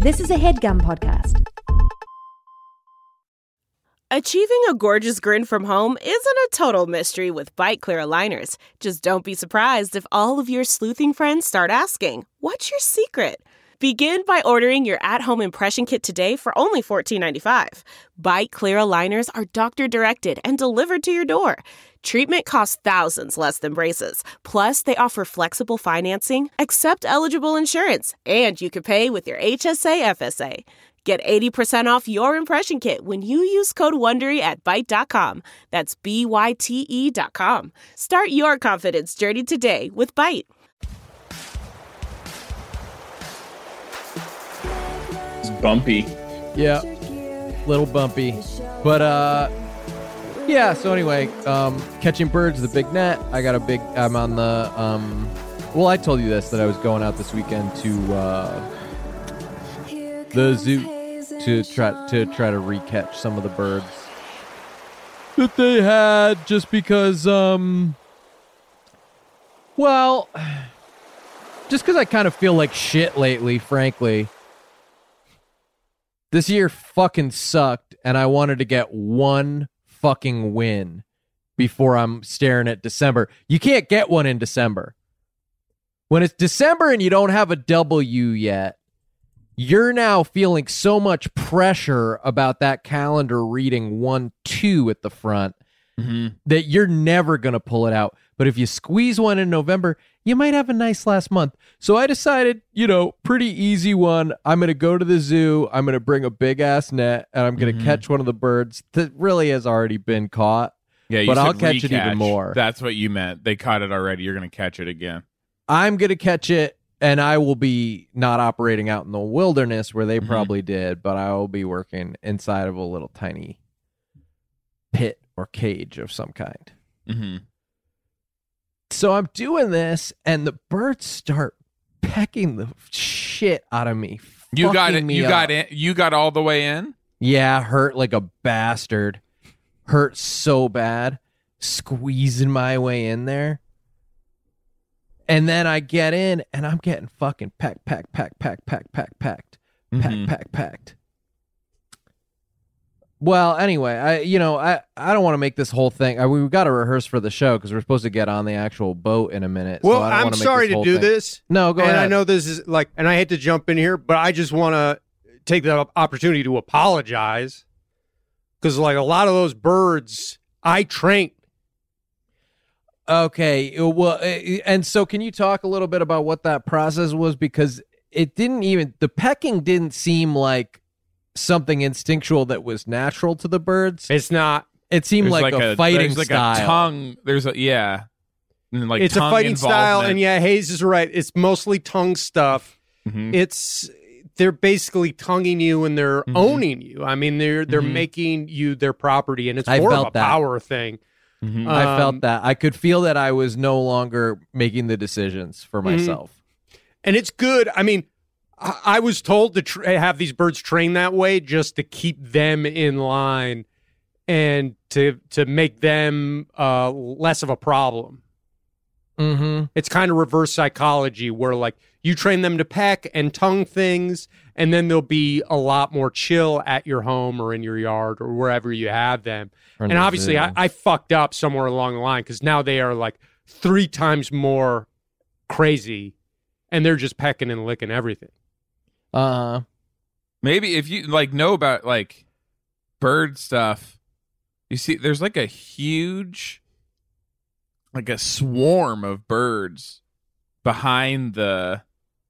This is a HeadGum podcast. Achieving a gorgeous grin from home isn't a total mystery with Byte Clear aligners. Just don't be surprised if all of your sleuthing friends start asking, "What's your secret?" Begin by ordering your at-home impression kit today for only $14.95. Byte Clear aligners are doctor-directed and delivered to your door. Treatment costs thousands less than braces. Plus, they offer flexible financing, accept eligible insurance, and you can pay with your HSA FSA. Get 80% off your impression kit when you use code WONDERY at Byte.com. That's BYTE.com. Start your confidence journey today with Byte. It's bumpy. Yeah, little bumpy. But, yeah, so anyway, catching birds, the big net. I'm on the, well, I told you this, that I was going out this weekend to, the zoo to try to recatch some of the birds that they had, just because, well, just because I kind of feel like shit lately, frankly. This year fucking sucked, and I wanted to get one fucking win before I'm staring at December. You can't get one in December. When it's December and you don't have a W yet, you're now feeling so much pressure about that calendar reading 1-2 at the front that you're never going to pull it out. But if you squeeze one in November, you might have a nice last month. So I decided, pretty easy one. I'm going to go to the zoo. I'm going to bring a big ass net, and I'm going to catch one of the birds that really has already been caught. Yeah, but I'll catch it even more. That's what you meant. They caught it already. You're going to catch it again. I'm going to catch it. And I will be not operating out in the wilderness where they probably did, but I will be working inside of a little tiny pit or cage of some kind. So I'm doing this, and the birds start pecking the shit out of me. You got it. You got all the way in? Yeah, hurt like a bastard. Hurt so bad. Squeezing my way in there. And then I get in, and I'm getting fucking packed. Well, anyway, I don't want to make this whole thing. We've got to rehearse for the show because we're supposed to get on the actual boat in a minute. Well, so I don't I'm sorry to do this. No, go ahead. And I know this is and I hate to jump in here, but I just want to take the opportunity to apologize because, a lot of those birds I trained. Okay, well, and so can you talk a little bit about what that process was? Because the pecking didn't seem like something instinctual that was natural to the birds. It's not. It seemed like a fighting style. A tongue. There's a, yeah. And it's a fighting style, and yeah, Hayes is right. It's mostly tongue stuff. They're basically tonguing you and they're owning you. I mean, they're making you their property, and it's more of a power thing. I felt that. I could feel that I was no longer making the decisions for myself. And it's good. I mean, I was told to have these birds trained that way just to keep them in line and to make them less of a problem. It's kind of reverse psychology where, you train them to peck and tongue things, and then they'll be a lot more chill at your home or in your yard or wherever you have them. And obviously, I fucked up somewhere along the line because now they are 3 times more crazy, and they're just pecking and licking everything. Maybe if you know about bird stuff, you see there's a huge, a swarm of birds behind the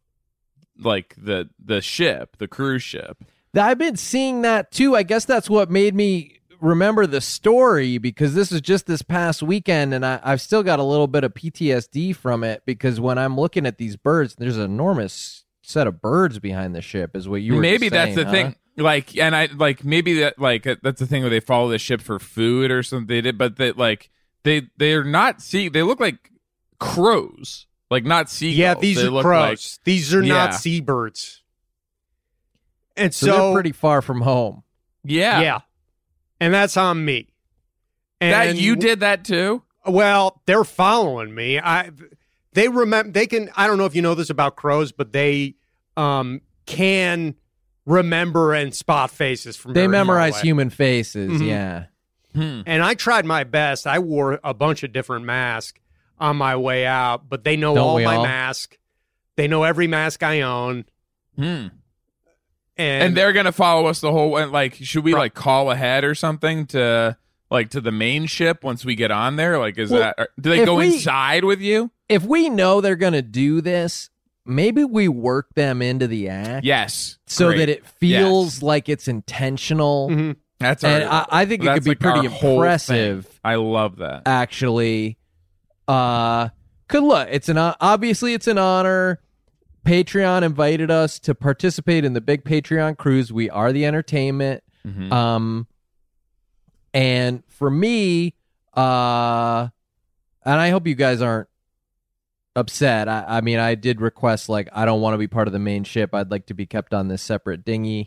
ship, the cruise ship. I've been seeing that too. I guess that's what made me remember the story, because this is just this past weekend, and I've still got a little bit of PTSD from it, because when I'm looking at these birds, there's an enormous set of birds behind the ship, is what you were maybe saying, that's the thing. And I maybe that that's the thing where they follow the ship for food or something. They did, but they're not they look like crows, not seagulls. Yeah, these are crows. These are not seabirds. And so they're pretty far from home. Yeah. And that's on me. And that you did that too? Well, they're following me. They remember. They can. I don't know if you know this about crows, but they can remember and spot faces from They very far memorize away. human faces. Mhm. Yeah. And I tried my best. I wore a bunch of different masks on my way out, but they know Don't all we my all? masks. They know every mask I own. And they're gonna follow us the whole way. Like, should we like call ahead or something to the main ship once we get on there? Like, do they if go we- inside with you? If we know they're going to do this, maybe we work them into the act. Yes, So great. that it feels Yes. like it's intentional. Mhm. That's And our, I think it that's could be like our pretty whole impressive. thing. I love that. Actually, could look. It's obviously it's an honor. Patreon invited us to participate in the big Patreon cruise. We are the entertainment. Mhm. And for me, and I hope you guys aren't upset. I mean, I did request, like, I don't want to be part of the main ship. I'd like to be kept on this separate dinghy,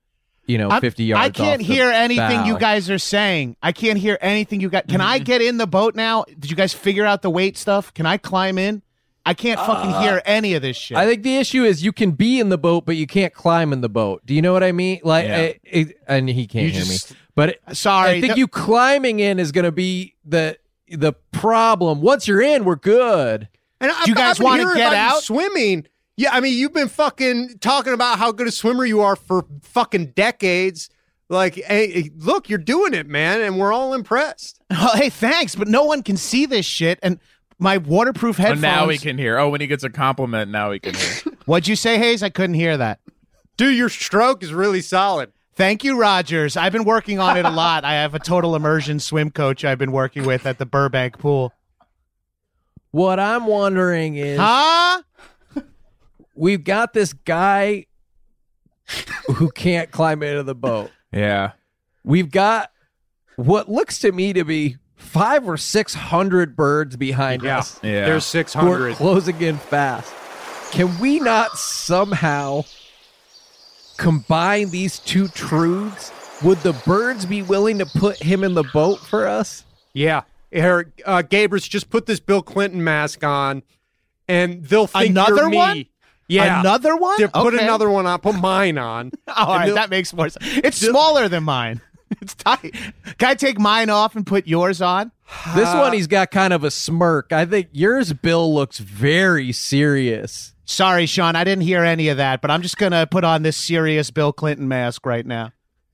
50 yards I can't off the hear anything you bow. guys are saying. I can't hear anything you got. Can I get in the boat now? Did you guys figure out the weight stuff? Can I climb in? I can't fucking hear any of this shit. I think the issue is you can be in the boat, but you can't climb in the boat. Do you know what I mean? Like, Yeah. and he can't You hear just- me. But Sorry, I think no- you climbing in is going to be the problem. Once you're in, we're good. And Do you guys want wanna get out? Swimming. Yeah, I mean, you've been fucking talking about how good a swimmer you are for fucking decades. Like, hey, look, you're doing it, man, and we're all impressed. Oh, hey, thanks, but no one can see this shit. And my waterproof But headphones. now we can hear. Oh, when he gets a compliment, now we can hear. What'd you say, Hayes? I couldn't hear that. Dude, your stroke is really solid. Thank you, Rogers. I've been working on it a lot. I have a total immersion swim coach I've been working with at the Burbank pool. What I'm wondering is, Huh? we've got this guy who can't climb into the boat. Yeah. We've got what looks to me to be 500 or 600 birds behind us. Yeah. There's Who are 600. closing in fast. Can we not somehow combine these two truths? Would the birds be willing to put him in the boat for us? Yeah. Eric, Gabrus, just put this Bill Clinton mask on, and they'll think Another you're me. one? Yeah. Another one? Put Okay. another one on. Put mine on. All right, they'll- that makes more sense. It's smaller than mine. It's tight. Can I take mine off and put yours on? This one, he's got kind of a smirk. I think yours, Bill, looks very serious. Sorry, Sean, I didn't hear any of that, but I'm just going to put on this serious Bill Clinton mask right now.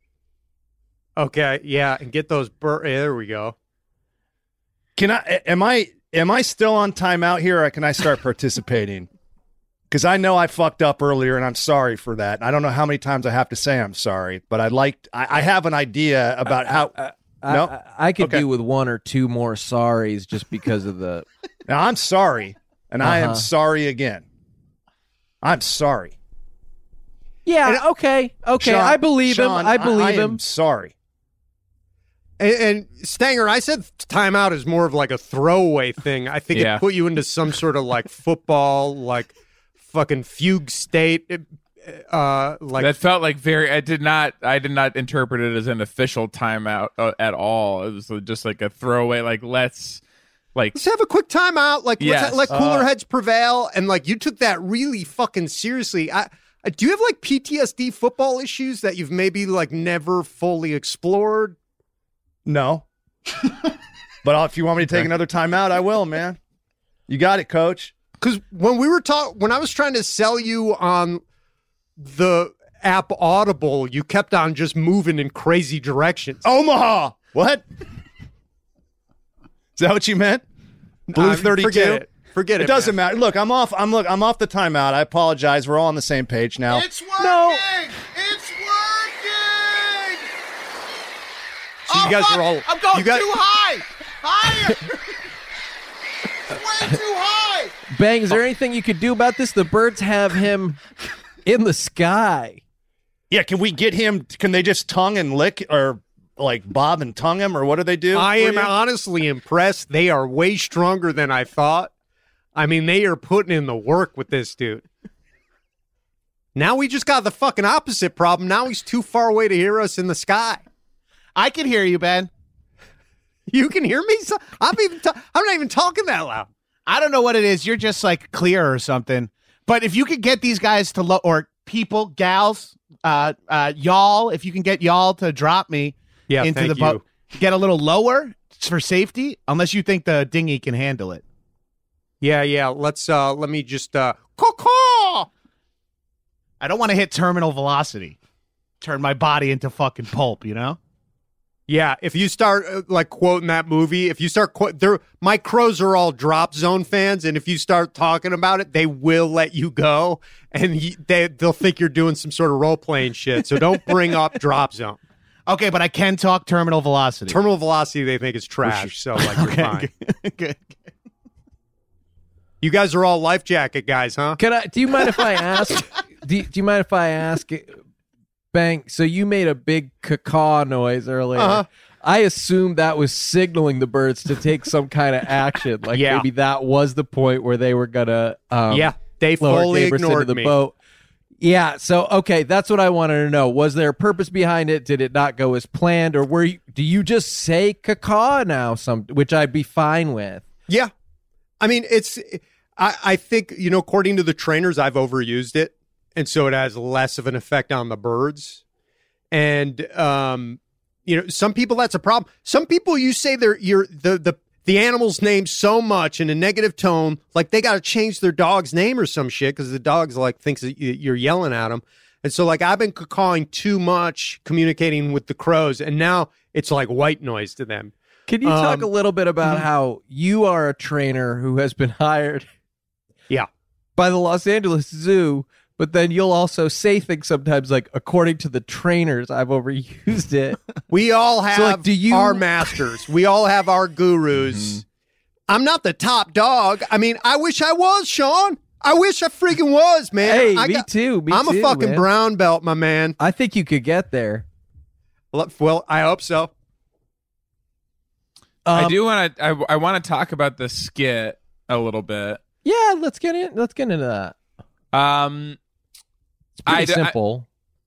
Okay, yeah, and get those there we go. Can I? Am I still on timeout here, or can I start participating? Because I know I fucked up earlier, and I'm sorry for that. I don't know how many times I have to say I'm sorry, but I have an idea about how. No, I could Okay. do with one or two more sorries just because of the. Now I'm sorry, and I am Uh-huh. sorry again. I'm sorry. Yeah. Okay. Sean, I believe Sean, him. I believe am him. sorry. And Stanger, I said timeout is more of like a throwaway thing. I think Yeah. it put you into some sort of like football, like fucking fugue state. Like That felt like I did not interpret it as an official timeout at all. It was just like a throwaway, let's have a quick timeout. Like Yes. let's let cooler heads prevail. And like you took that really fucking seriously. Do you have like PTSD football issues that you've maybe like never fully explored? No, but if you want me to take another timeout, I will, man. You got it, Coach. Because when I was trying to sell you on the app Audible, you kept on just moving in crazy directions. Omaha. What? Is that what you meant? Blue 32. Forget it. It doesn't man. matter. Look, I'm off the timeout. I apologize. We're all on the same page now. It's working! No. It's working! So you guys are all. I'm going you got- too high! Higher! It's way too high! Bang, is there anything you could do about this? The birds have him in the sky. Yeah, can we get him? Can they just tongue and lick or like bob and tongue him or what do they do? I for am you? honestly impressed. They are way stronger than I thought. I mean, they are putting in the work with this dude. Now we just got the fucking opposite problem. Now he's too far away to hear us in the sky. I can hear you, Ben. You can hear me? I'm not even talking that loud. I don't know what it is. You're just like clear or something. But if you could get these guys to or people, gals, y'all, if you can get y'all to drop me into thank the boat, get a little lower for safety, unless you think the dinghy can handle it. Yeah. Let me just caw. I don't want to hit terminal velocity. Turn my body into fucking pulp, you know? Yeah, if you start like quoting that movie, if you start my crows are all Drop Zone fans, and if you start talking about it, they will let you go, and they'll think you're doing some sort of role playing shit. So don't bring up Drop Zone. Okay, but I can talk terminal velocity. Terminal velocity, they think is trash. So like, you're fine. Good. You guys are all life jacket guys, huh? Do you mind if I ask? do you mind if I ask? Bang. So you made a big caw noise earlier. Uh-huh. I assumed that was signaling the birds to take some kind of action. Like maybe that was the point where they were gonna they lower fully Gabrus ignored into the me. boat. Yeah, so okay, that's what I wanted to know. Was there a purpose behind it? Did it not go as planned, or do you just say caw now? Which I'd be fine with. Yeah, I mean I think according to the trainers, I've overused it. And so it has less of an effect on the birds. And, some people, that's a problem. Some people, you say the animal's name so much in a negative tone, like they got to change their dog's name or some shit because the dog's like thinks that you're yelling at them. And so like I've been cawing too much, communicating with the crows, and now it's like white noise to them. Can you talk a little bit about how you are a trainer who has been hired by the Los Angeles Zoo, but then you'll also say things sometimes like, according to the trainers, I've overused it. We all have do our masters. We all have our gurus. Mm-hmm. I'm not the top dog. I mean, I wish I was, Sean. I wish I freaking was, man. Hey, me too. I'm a fucking brown belt, my man. I think you could get there. Well, I hope so. I do want to. I want to talk about the skit a little bit. Yeah, let's get into that. It's pretty simple.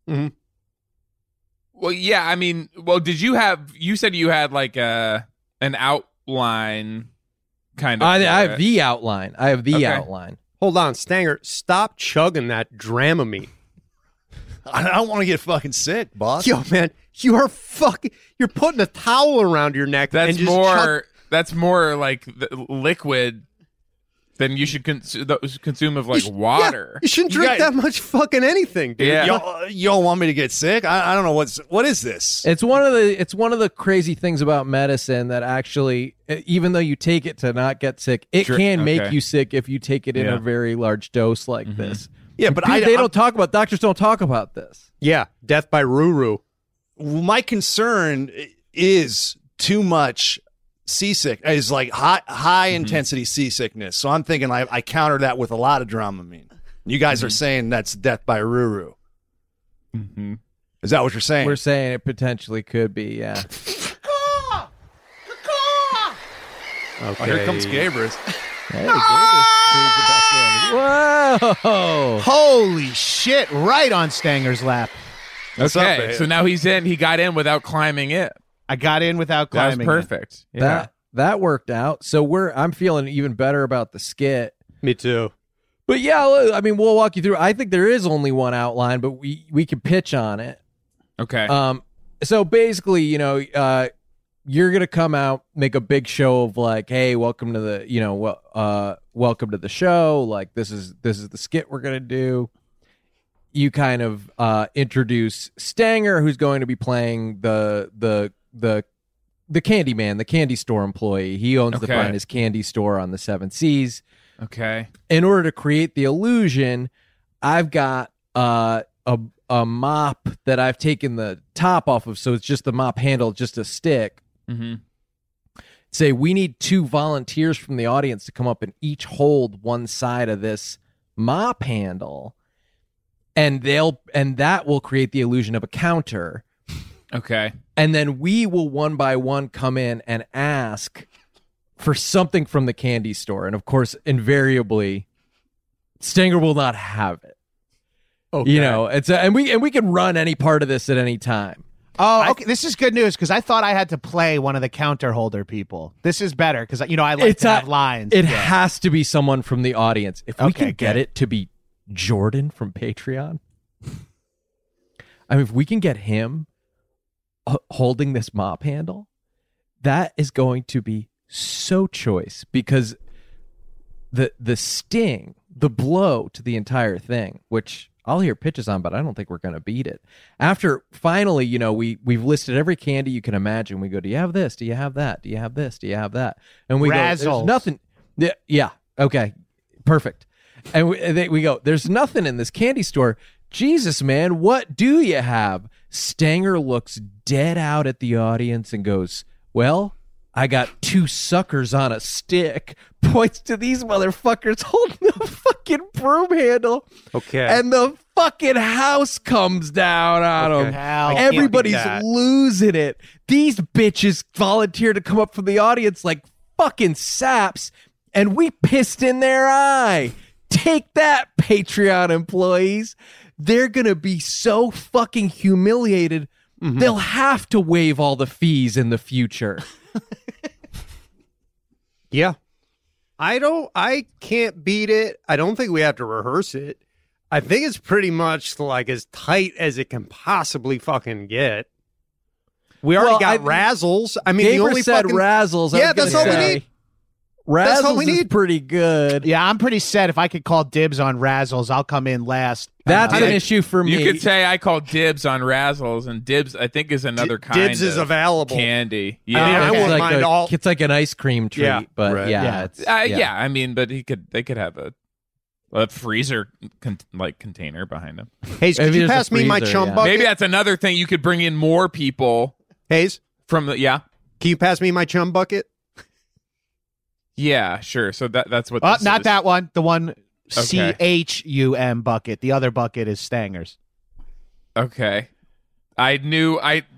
Well, yeah. I mean, did you have? You said you had like an outline, kind of. I have the outline. Outline. Hold on, Stanger. Stop chugging that Dramamine. I don't want to get fucking sick, boss. Yo, man, you're putting a towel around your neck. That's and just more. That's more like the liquid than you should consume of like water. Yeah, you shouldn't drink that much fucking anything, dude. Yeah. Y'all want me to get sick? I don't know what is this? It's one of the crazy things about medicine that actually, even though you take it to not get sick, it can make you sick if you take it in a very large dose like this. Yeah, but doctors don't talk about this. Yeah, death by Ruru. My concern is too much seasick is like high intensity seasickness. So I'm thinking I counter that with a lot of Dramamine. You guys are saying that's death by Ruru. Mm-hmm. Is that what you're saying? We're saying it potentially could be, yeah. Okay. Here comes Gabrus. Hey, Whoa! Holy shit! Right on Stanger's lap. Okay, so now he's in. He got in without climbing it. I got in without climbing. That was perfect. Yeah. That worked out. So I'm feeling even better about the skit. Me too. But yeah, I mean, we'll walk you through. I think there is only one outline, but we can pitch on it. Okay. So basically, you're gonna come out, make a big show of like, hey, welcome to the, welcome to the show. Like this is the skit we're gonna do. You kind of introduce Stanger, who's going to be playing the candy man, the candy store employee. He owns the finest candy store on the 7 Seas. Okay. In order to create the illusion, I've got a mop that I've taken the top off of, so it's just the mop handle, just a stick. Mm-hmm. Say we need 2 volunteers from the audience to come up and each hold one side of this mop handle, and that will create the illusion of a counter. Okay. And then we will one by one come in and ask for something from the candy store. And of course, invariably, Stanger will not have it. Okay. It's and we can run any part of this at any time. Oh, okay. This is good news because I thought I had to play one of the counter holder people. This is better because I like to have lines. It has to be someone from the audience. If we Okay, can get good. it to be Jordan from Patreon. I mean, if we can get him holding this mop handle, that is going to be so choice, because the sting, the blow to the entire thing, which I'll hear pitches on, but I don't think we're going to beat it. After finally, we've listed every candy you can imagine. We go, do you have this? Do you have that? Do you have this? Do you have that? And we go, there's nothing. Yeah. Okay. Perfect. And we go, there's nothing in this candy store. Jesus, man, what do you have? Stanger looks dead out at the audience and goes, well, I got 2 suckers on a stick. Points to these motherfuckers holding the fucking broom handle. Okay. And the fucking house comes down on them. Everybody's losing it. These bitches volunteer to come up from the audience like fucking saps, and we pissed in their eye. Take that, Patreon employees. They're going to be so fucking humiliated. Mm-hmm. They'll have to waive all the fees in the future. Yeah. I can't beat it. I don't think we have to rehearse it. I think it's pretty much like as tight as it can possibly fucking get. We already got Razzles. I mean, Gaber the only said fucking Razzles. Yeah, that's all we need. Razzles all we is need. pretty good. Yeah, I'm pretty set. If I could call dibs on Razzles, I'll come in last. That's an issue for me. You could say I call dibs on Razzles, and dibs I think is another kind Dibs of is available. candy. I mean, I it's wouldn't mind all. It's like an ice cream treat, Yeah, but right. yeah, it's, yeah. I mean, but they could have a freezer container behind him. Hayes, could Maybe you there's a pass me my freezer, chum yeah. bucket? Maybe that's another thing. You could bring in more people Hayes, from the can you pass me my chum bucket? Yeah, sure. So that's what. Oh, this not is. that one. The one Okay. CHUM bucket. The other bucket is Stanger's. Okay, I knew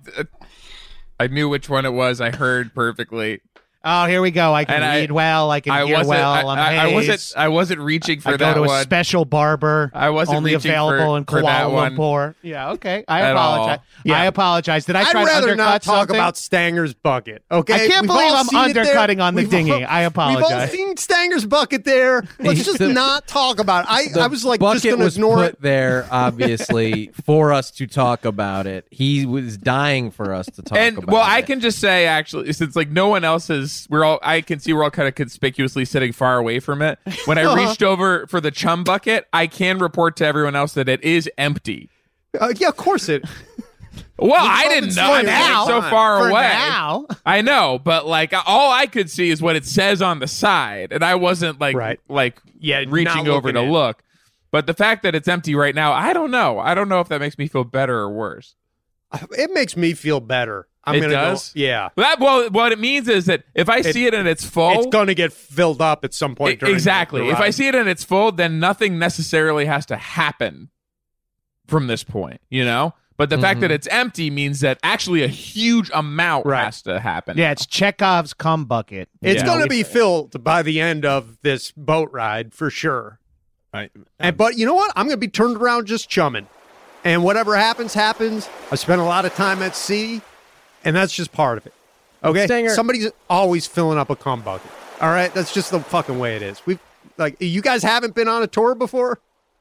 which one it was. I heard perfectly. Oh, here we go. I can And read well. I can hear wasn't. well. I Hayes. wasn't. I wasn't reaching for I go that to a one. special barber. I wasn't only reaching available in for that Kuala one Lumpur. Yeah, okay. I at apologize. all. Yeah. I apologize. Did I try I'd to rather undercut not talk something? about Stanger's bucket. Okay, I can't We've believe all I'm seen it there. undercutting on the We've dinghy. all- I apologize. We've all seen Stanger's bucket there. Let's just not talk about it. I was like just bucket going to was ignore put it. there, obviously, for us to talk about it. He was dying for us to talk And about well, it. I can just say actually, since like no one else is, I can see we're all kind of conspicuously sitting far away from it. When I reached over for the chum bucket, I can report to everyone else that it is empty. Yeah, of course it. Well, I didn't know. I mean, now. it's so far For away. now. I know, but like all I could see is what it says on the side, and I wasn't like Right. Yeah, reaching not over to looking in. look. But the fact that it's empty right now, I don't know. I don't know if that makes me feel better or worse. It makes me feel better. I'm It gonna does? Go, yeah. Well, what it means is that if I see it and it's full, It's going to get filled up at some point. During exactly. the If I ride. see it and it's full, then nothing necessarily has to happen from this point, you know? But the fact that it's empty means that actually a huge amount Right. has to happen. Yeah, it's Chekhov's cum bucket. It's Yeah. going to be filled by the end of this boat ride for sure. But you know what? I'm going to be turned around just chumming. And whatever happens, happens. I spent a lot of time at sea, and that's just part of it. Okay? Stanger- Somebody's always filling up a cum bucket. All right? That's just the fucking way it is. You guys haven't been on a tour before?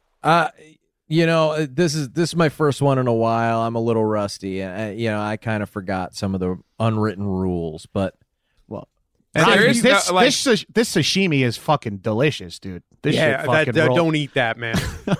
This is my first one in a while. I'm a little rusty. I kind of forgot some of the unwritten rules, but And there is this, no, like, this sashimi is fucking delicious, dude. This shit Yeah, fucking roll. don't eat that, man.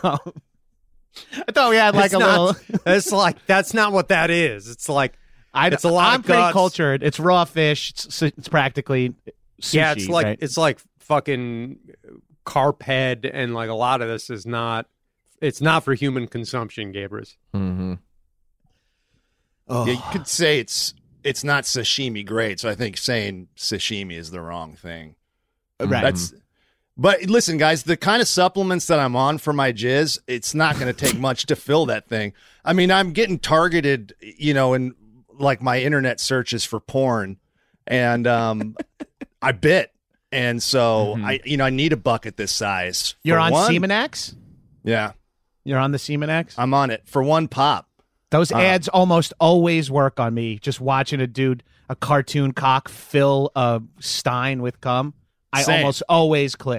I thought we had like It's a not- little. It's like, that's not what that is. It's like, it's a lot I'm of pretty guts. cultured. It's raw fish. It's practically sushi. Yeah, right? it's like fucking carp head, and like a lot of this is not. It's not for human consumption, Gabrus. mhm. Yeah, you could say it's not sashimi grade, so I think saying sashimi is the wrong thing. Right. But listen, guys, the kind of supplements that I'm on for my jizz, it's not going to take much to fill that thing. I mean, I'm getting targeted, in like my internet searches for porn, and I bit, and so I need a bucket this size. You're For on one- Semenex? Yeah, You're on the Semenex? I'm on it for one pop. Those ads almost always work on me. Just watching a cartoon cock fill a stein with cum. I Same. almost always click.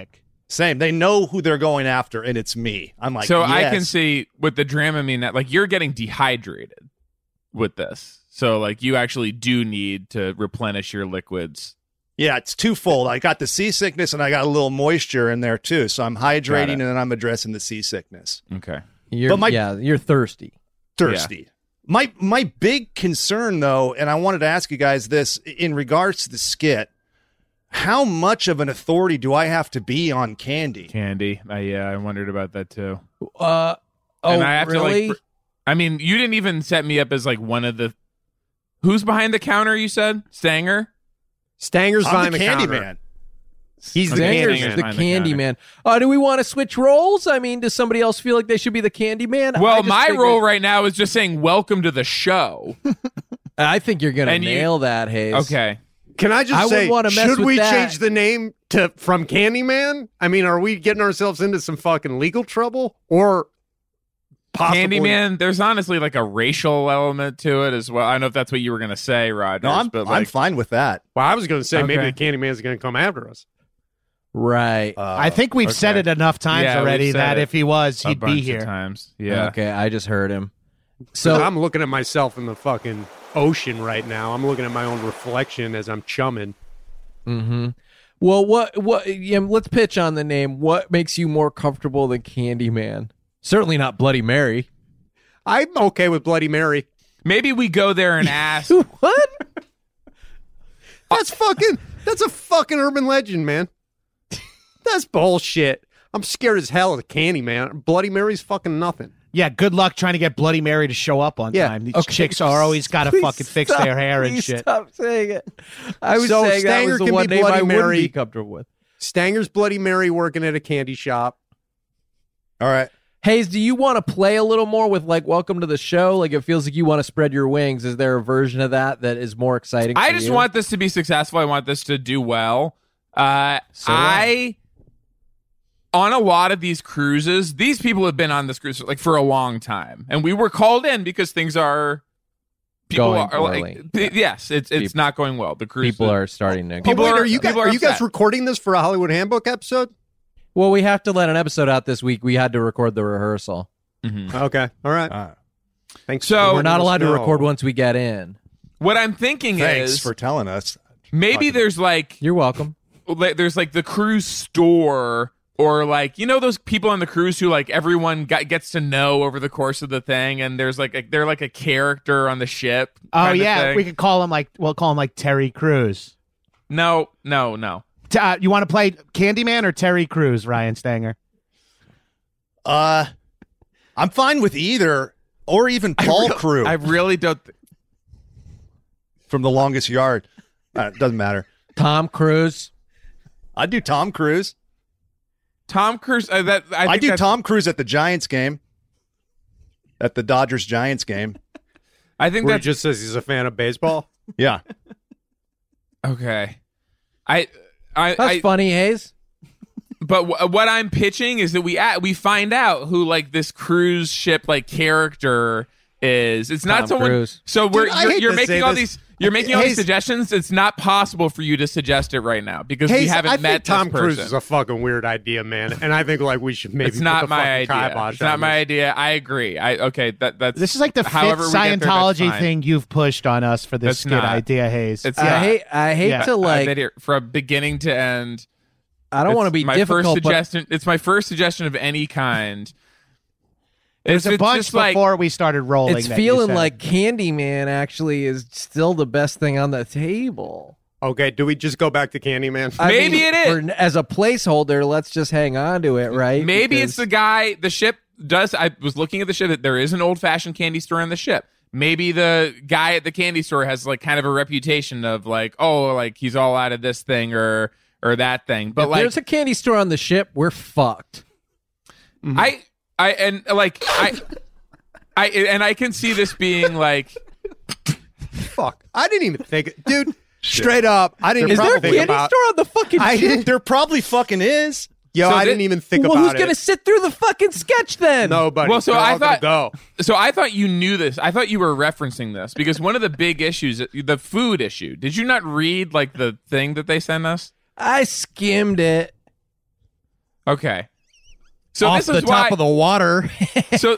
Same. They know who they're going after, and it's me. I'm like, So yes. I can see with the Dramamine that like you're getting dehydrated with this. So like you actually do need to replenish your liquids. Yeah, it's twofold. I got the seasickness, and I got a little moisture in there too. So I'm hydrating, and then I'm addressing the seasickness. Okay. You're thirsty. Thirsty. My big concern, though, and I wanted to ask you guys this in regards to the skit. How much of an authority do I have to be on Candy? Candy. I wondered about that too. Oh, And I have really? to I mean, you didn't even set me up as like one of the. Who's behind the counter? You said Stanger. Stanger's I'm behind the the Candy counter. Man. He's the Stanger's Candy Man. the behind the Candy counter. Man. Do we want to switch roles? I mean, does somebody else feel like they should be the Candy Man? Well, my role right now is just saying welcome to the show. I think you're going to And you- nail that, Hayes. Okay. Can I just I say, wouldn't wanna mess should with we that. change the name from Candyman? I mean, are we getting ourselves into some fucking legal trouble? Or possibly... Candyman, there's honestly like a racial element to it as well. I don't know if that's what you were going to say, Rogers. No, I'm but fine with that. Well, I was going to say maybe Okay. the Candyman's going to come after us. Right. I think we've said it enough times Yeah, we've already said that it if he was, a he'd bunch be of here. times. Yeah. Okay, I just heard him. So So I'm looking at myself in the fucking ocean right now. I'm looking at my own reflection as I'm chumming. well, what? Yeah, let's pitch on the name. What makes you more comfortable than Candyman? Certainly not Bloody Mary. I'm okay with Bloody Mary. Maybe we go there and ask. What? That's a fucking urban legend, man. That's bullshit. I'm scared as hell of the Candyman. Bloody Mary's fucking nothing. Yeah, good luck trying to get Bloody Mary to show up on Yeah, time. These okay. chicks are always got to Please fucking fix stop. their hair and Please shit. Stop saying it. I was So saying that Stanger was the can be one name Bloody I wouldn't Mary. be comfortable with. Stanger's Bloody Mary working at a candy shop. All right. Hayes, do you want to play a little more with like "Welcome to the Show"? Like it feels like you want to spread your wings. Is there a version of that is more exciting? I for just you? want this to be successful. I want this to do well. On a lot of these cruises, these people have been on this cruise like for a long time, and we were called in because things are Going poorly. Yes, it's not going well. The cruise people are starting to. People Wait, are- are you guys, people are are you guys upset. recording this for a Hollywood Handbook episode? Well, we have to let an episode out this week. We had to record the rehearsal. Okay, all right. Thanks. So- for We're not letting us allowed to know. record once we get in. What I'm thinking Thanks is for telling us. maybe there's like You're welcome. there's like the cruise store, or like, you know, those people on the cruise who like everyone gets to know over the course of the thing, and there's like they're like a character on the ship. Oh kind of yeah, thing. we could call him we'll call him like Terry Crews. No. You want to play Candyman or Terry Crews, Ryan Stanger? I'm fine with either, or even Paul Crew I really don't. from The Longest Yard. It doesn't matter. Tom Cruise. I'd do Tom Cruise. Tom Cruise. I I'd do that's- Tom Cruise at the Giants game. At the Dodgers Giants game. I think Where he that's just says he's a fan of baseball. Yeah. okay. That's funny, Hayes. But what I'm pitching is that we find out who like this cruise ship like character is. It's not Tom someone. Cruise. So Dude, I hate you're to making say all this. these. You're making all these Hayes- suggestions. It's not possible for you to suggest it right now because we Hey, haven't I met think Tom this Cruise person. is a fucking weird idea, man. And I think like we should maybe It's put not the my fucking idea. kibosh It's not on my this. idea. I agree. That's This is like the fifth however we get there, that's Scientology fine. thing you've pushed on us for this That's skit not. idea, Hayes. It's I not. hate Yeah. to I've been like. here from beginning to end. I don't want to be my difficult, first but suggestion. It's my first suggestion of any kind. There's a bunch just like- before we started rolling. it's that you feeling said. like Candyman actually is still the best thing on the table. Okay, do we just go back to Candyman? I Maybe mean, it is. as a placeholder. Let's just hang on to it, right? Maybe Because- it's the guy. The ship does. I was looking at the ship. There is an old fashioned candy store on the ship. Maybe the guy at the candy store has like kind of a reputation of like, oh, like he's all out of this thing or that thing. But if like, there's a candy store on the ship, we're fucked. I can see this being like, Fuck. I didn't even think Dude, straight up, I didn't Is even there a think candy about store on the fucking I ship? didn't There probably fucking is. Yo, So I thi- didn't even think Well, about who's it. gonna sit through the fucking sketch then? Nobody. Well, so They're I all gonna thought- go. so I thought you knew this. I thought you were referencing this because one of the big issues, the food issue. Did you not read like the thing that they sent us? I skimmed it. Okay. So off this the is top why. of the water. So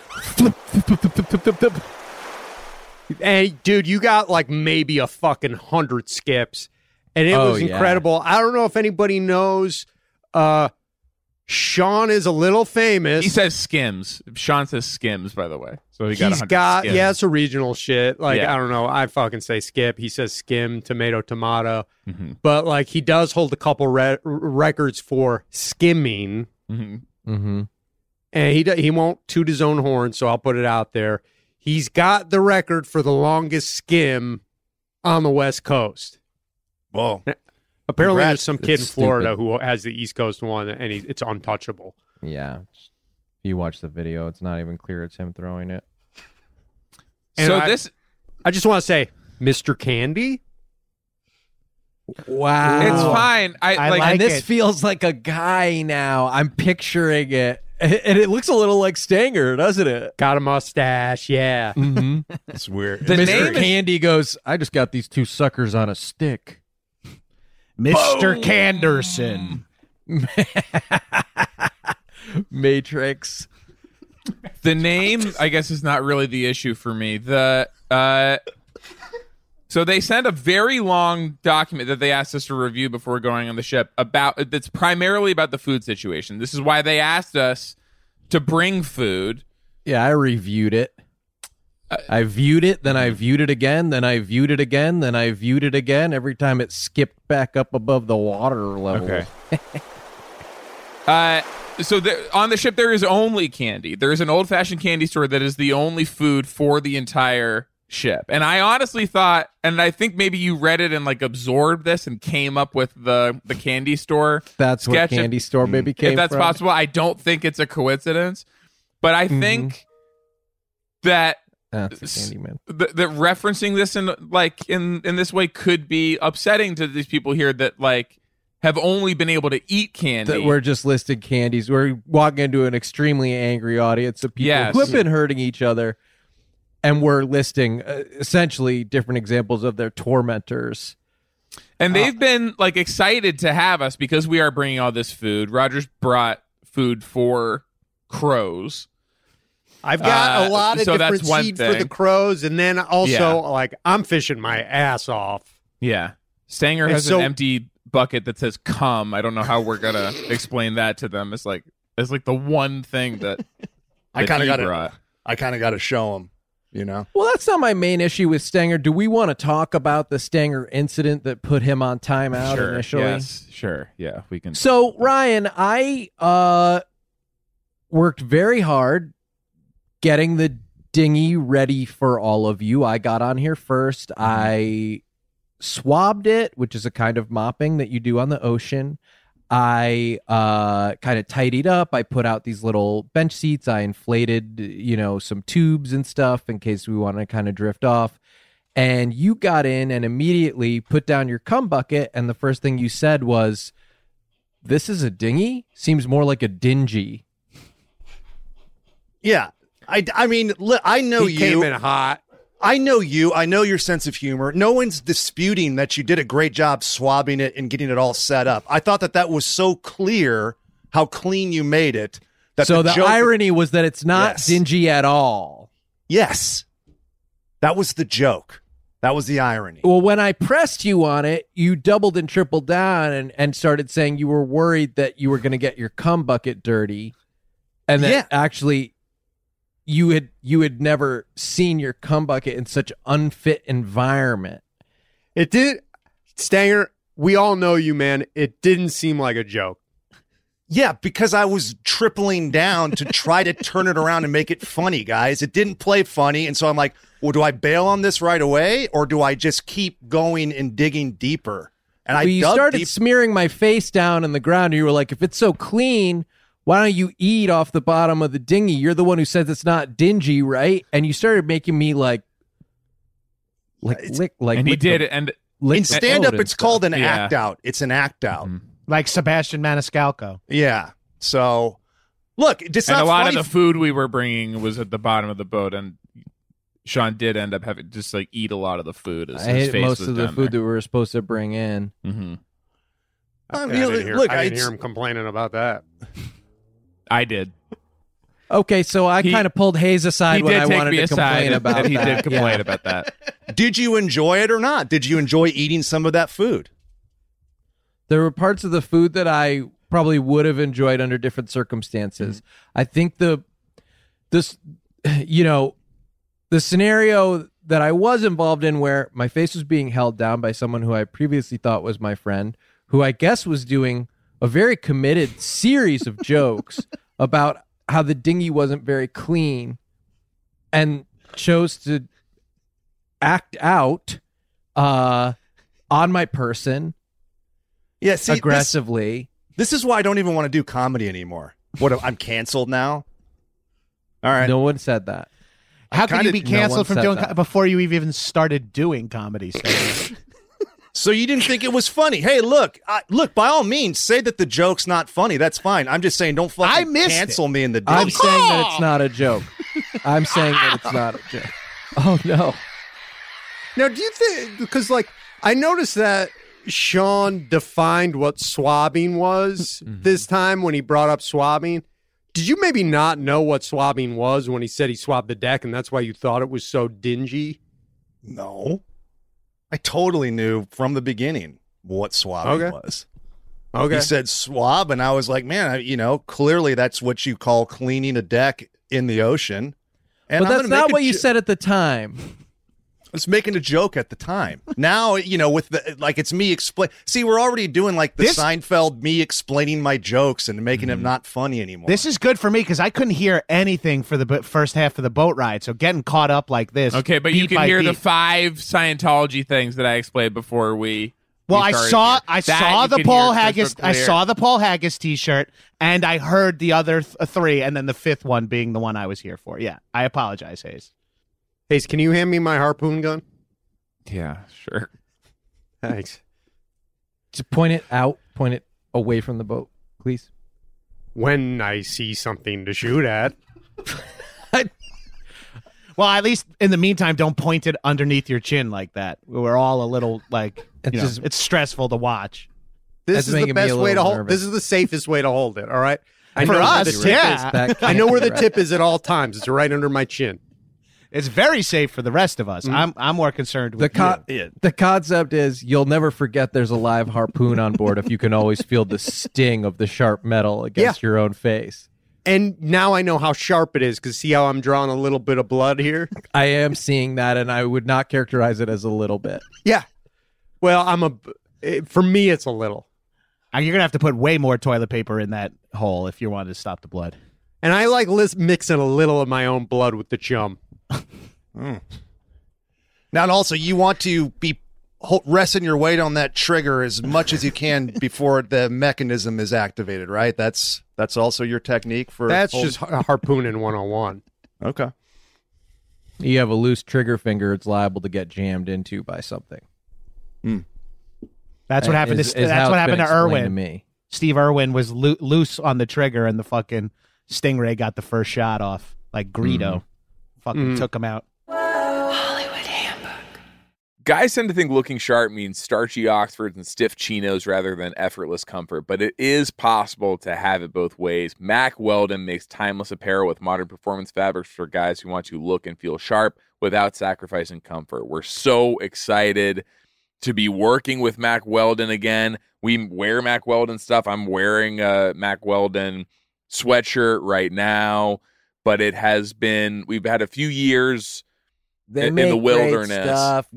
Hey, dude, you got like maybe a fucking 100 skips, and it was yeah. incredible. I don't know if anybody knows. Sean is a little famous. he says Skims. Sean says Skims, by the way. So he got He's 100 got Skims. yeah, it's a regional shit. Like Yeah. I don't know. I fucking say skip. He says skim, tomato, tomato. Mhm. But like he does hold a couple records for skimming, Mhm. Mm-hmm. and he won't toot his own horn. So I'll put it out there. He's got the record for the longest skim on the West Coast. Whoa. Apparently, Congrats. there's some kid in That's Florida stupid. who has the East Coast one, and it's untouchable. Yeah. If you watch the video, it's not even clear it's him throwing it. And So I- this I just want to say, Mr. Candy. Wow. it's fine. I like. And this it. feels like a guy now. I'm picturing it. And it looks a little like Stanger, doesn't it? Got a mustache, yeah. Mm-hmm. That's weird. The name Mr. is- Candy goes, I just got these two suckers on a stick. Mr. Canderson. Matrix. The name, I guess, is not really the issue for me. So they sent a very long document that they asked us to review before going on the ship that's primarily about the food situation. This is why they asked us to bring food. Yeah, I reviewed it. I viewed it, then I viewed it again, then I viewed it again, then I viewed it again. Every time it skipped back up above the water level. Okay. So on the ship, there is only candy. There is an old-fashioned candy store that is the only food for the entire ship. And I honestly thought, and I think maybe you read it and like absorbed this and came up with the candy store. That's where sketch. Candy Store Baby came If that's from. possible, I don't think it's a coincidence. But I think that That's the Candyman. that referencing this in this way could be upsetting to these people here that like have only been able to eat candy. That we're just listing candies. We're walking into an extremely angry audience of people Yes. who have been hurting each other. And we're listing essentially different examples of their tormentors. And they've been like excited to have us because we are bringing all this food. Rogers brought food for crows. I've got a lot of so that's different one seed for thing. the crows, and then also Yeah. like I'm fishing my ass off. Yeah. Stanger And has so- an empty bucket that says "come." I don't know how we're gonna explain that to them. It's like the one thing that I kind of he got brought. to. I kind of got to show them. You know. Well, that's not my main issue with Stanger. Do we want to talk about the Stanger incident that put him on timeout Sure. initially? Yes. Sure. Yeah. We can. So, Ryan, I worked very hard getting the dinghy ready for all of you. I got on here first. I swabbed it, which is a kind of mopping that you do on the ocean. I kind of tidied up. I put out these little bench seats. I inflated, some tubes and stuff in case we want to kind of drift off. And you got in and immediately put down your cum bucket. And the first thing you said was, "This is a dinghy? Seems more like a dingy." Yeah. I mean, I know He came you. in hot. I know you. I know your sense of humor. No one's disputing that you did a great job swabbing it and getting it all set up. I thought that was so clear how clean you made it. That So the joke- irony was that it's not Yes. dingy at all. Yes. That was the joke. That was the irony. Well, when I pressed you on it, you doubled and tripled down and started saying you were worried that you were going to get your cum bucket dirty. And that Yeah. actually you had never seen your cum bucket in such unfit environment. It did, Stanger. We all know you, man. It didn't seem like a joke. Yeah, because I was tripling down to try to turn it around and make it funny, guys. It didn't play funny. And so I'm like, well, do I bail on this right away or do I just keep going and digging deeper? And Well, I you dug started deep. smearing my face down in the ground, and you were like, if it's so clean, why don't you eat off the bottom of the dinghy? You're the one who says it's not dingy, right? And you started making me like and he lick did the- it. And lick In the stand boat up, and it's called an Yeah. act out. It's an act out. Like Sebastian Maniscalco. Yeah. So, look, it's and not a lot funny. of the food we were bringing was at the bottom of the boat, and Sean did end up having just like eat a lot of the food. As I his ate face most was of the down food there. that we were supposed to bring in. Mm-hmm. I I mean, didn't hear, look, I didn't it's- hear him complaining about that. I did. Okay, so I kind of pulled Hayes aside He when did I take wanted me to aside, complain about and he that. did complain Yeah. about that. Did you enjoy it or not? Did you enjoy eating some of that food? There were parts of the food that I probably would have enjoyed under different circumstances. I think the scenario that I was involved in where my face was being held down by someone who I previously thought was my friend, who I guess was doing a very committed series of jokes about how the dinghy wasn't very clean and chose to act out on my person Yeah, see, aggressively. This is why I don't even want to do comedy anymore. What, I'm canceled now? All right. No one said that. How can you be no one canceled from said doing that. before you even started doing comedy? So So you didn't think it was funny? Hey, look, by all means, say that the joke's not funny. That's fine. I'm just saying, don't I fucking missed cancel me in the I'm day. saying that it's not a joke. I'm saying that it's not a joke. Oh, no. Now, do you think, because like I noticed that Sean defined what swabbing was this time when he brought up swabbing. Did you maybe not know what swabbing was when he said he swabbed the deck, and that's why you thought it was so dingy? No. I totally knew from the beginning what swabbing Okay. was. Okay. He said swab, and I was like, man, clearly that's what you call cleaning a deck in the ocean. And But I'm that's gonna not make a what you jo- said at the time. I was making a joke at the time. Now, with the it's me explain. See, we're already doing like the This- Seinfeld me explaining my jokes and making them not funny anymore. this is good for me because I couldn't hear anything for the first half of the boat ride. So getting caught up like this. Okay, but you beat can by hear the beat. 5 Scientology things that I explained before we. Well, we I started saw here. I That saw you the can Paul hear Haggis crystal I clear. saw the Paul Haggis T-shirt, and I heard the other 3, and then the 5th one being the one I was here for. Yeah, I apologize, Hayes. Hayes, can you hand me my harpoon gun? Yeah, sure. Thanks. Just point it away from the boat, please. When I see something to shoot at. Well, at least in the meantime, don't point it underneath your chin like that. We're all a little like it's stressful to watch. This That's is the making me best a way to little hold. nervous. This is the safest way to hold it. All right. I For know where us, the tip yeah. is. That I know where the can't be tip is at all times. It's right under my chin. It's very safe for the rest of us. I'm more concerned with The concept is you'll never forget there's a live harpoon on board if you can always feel the sting of the sharp metal against your own face. And now I know how sharp it is because see how I'm drawing a little bit of blood here? I am seeing that, and I would not characterize it as a little bit. Yeah. Well, for me, it's a little. You're gonna have to put way more toilet paper in that hole if you wanted to stop the blood. And I like mixing a little of my own blood with the chum. Now, and also, you want to be resting your weight on that trigger as much as you can before the mechanism is activated, right? That's also your technique for. That's just harpooning 101. Okay. You have a loose trigger finger, it's liable to get jammed into by something. That's what happened. Is That's how what it's happened been to explained Irwin. To me. Steve Irwin was loose on the trigger, and the fucking Stingray got the first shot off. Like Greedo, fucking took him out. Guys tend to think looking sharp means starchy Oxfords and stiff chinos rather than effortless comfort, but it is possible to have it both ways. Mack Weldon makes timeless apparel with modern performance fabrics for guys who want to look and feel sharp without sacrificing comfort. We're so excited to be working with Mack Weldon again. We wear Mack Weldon stuff. I'm wearing a Mack Weldon sweatshirt right now, but we've had a few years They in make the wilderness. great stuff,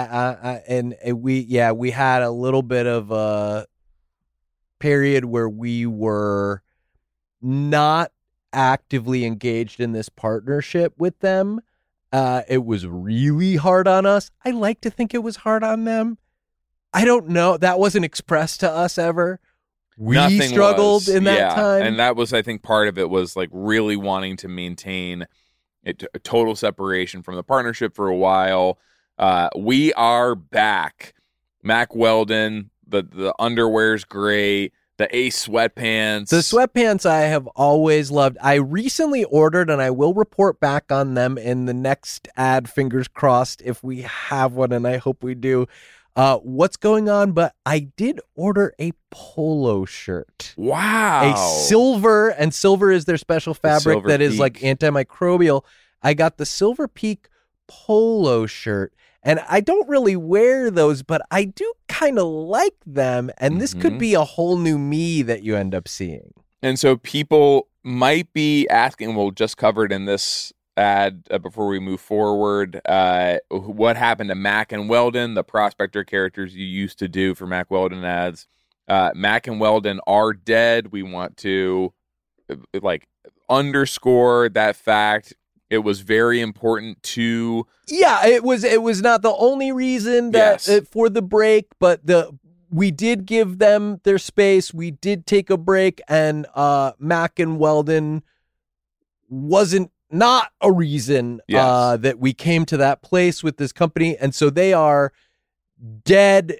we had a little bit of a period where we were not actively engaged in this partnership with them. It was really hard on us. I like to think it was hard on them. I don't know. That wasn't expressed to us ever. We Nothing struggled was. in that time. And that was, I think, part of it was like really wanting to maintain a total separation from the partnership for a while. We are back. Mack Weldon, the underwear's great. The Ace sweatpants. The sweatpants I have always loved. I recently ordered, and I will report back on them in the next ad, fingers crossed, if we have one, and I hope we do. what's going on, but I did order a polo shirt. Wow. A silver, and silver is their special fabric Silver that is Peak. like antimicrobial. I got the Silver Peak polo shirt, and I don't really wear those, but I do kind of like them, and this could be a whole new me that you end up seeing. And so people might be asking, we'll just cover it in this ad before we move forward, what happened to Mack and Weldon, the prospector characters you used to do for Mack Weldon ads. Mack and Weldon are dead. We want to underscore that fact. It was very important to... Yeah, it was not the only reason that for the break, but we did give them their space. We did take a break, and Mack and Weldon wasn't not a reason that we came to that place with this company, and so they are dead.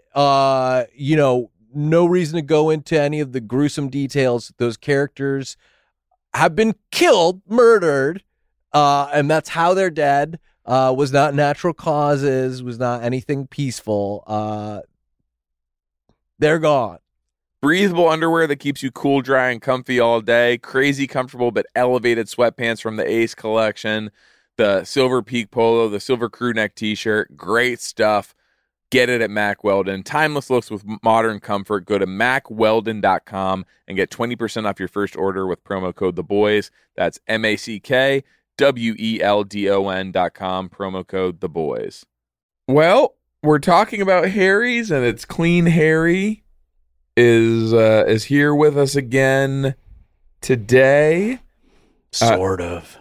No reason to go into any of the gruesome details. Those characters have been killed, murdered, and that's how they're dead. Was not natural causes, was not anything peaceful. They're gone. Breathable underwear that keeps you cool, dry, and comfy all day. Crazy comfortable but elevated sweatpants from the Ace collection. The Silver Peak polo, the Silver Crew Neck t-shirt. Great stuff. Get it at Mack Weldon. Timeless looks with modern comfort. Go to MackWeldon.com and get 20% off your first order with promo code THEBOYS. That's MackWeldon.com, promo code THEBOYS. Well, we're talking about Harry's, and it's Clean Harry is here with us again today. Sort of.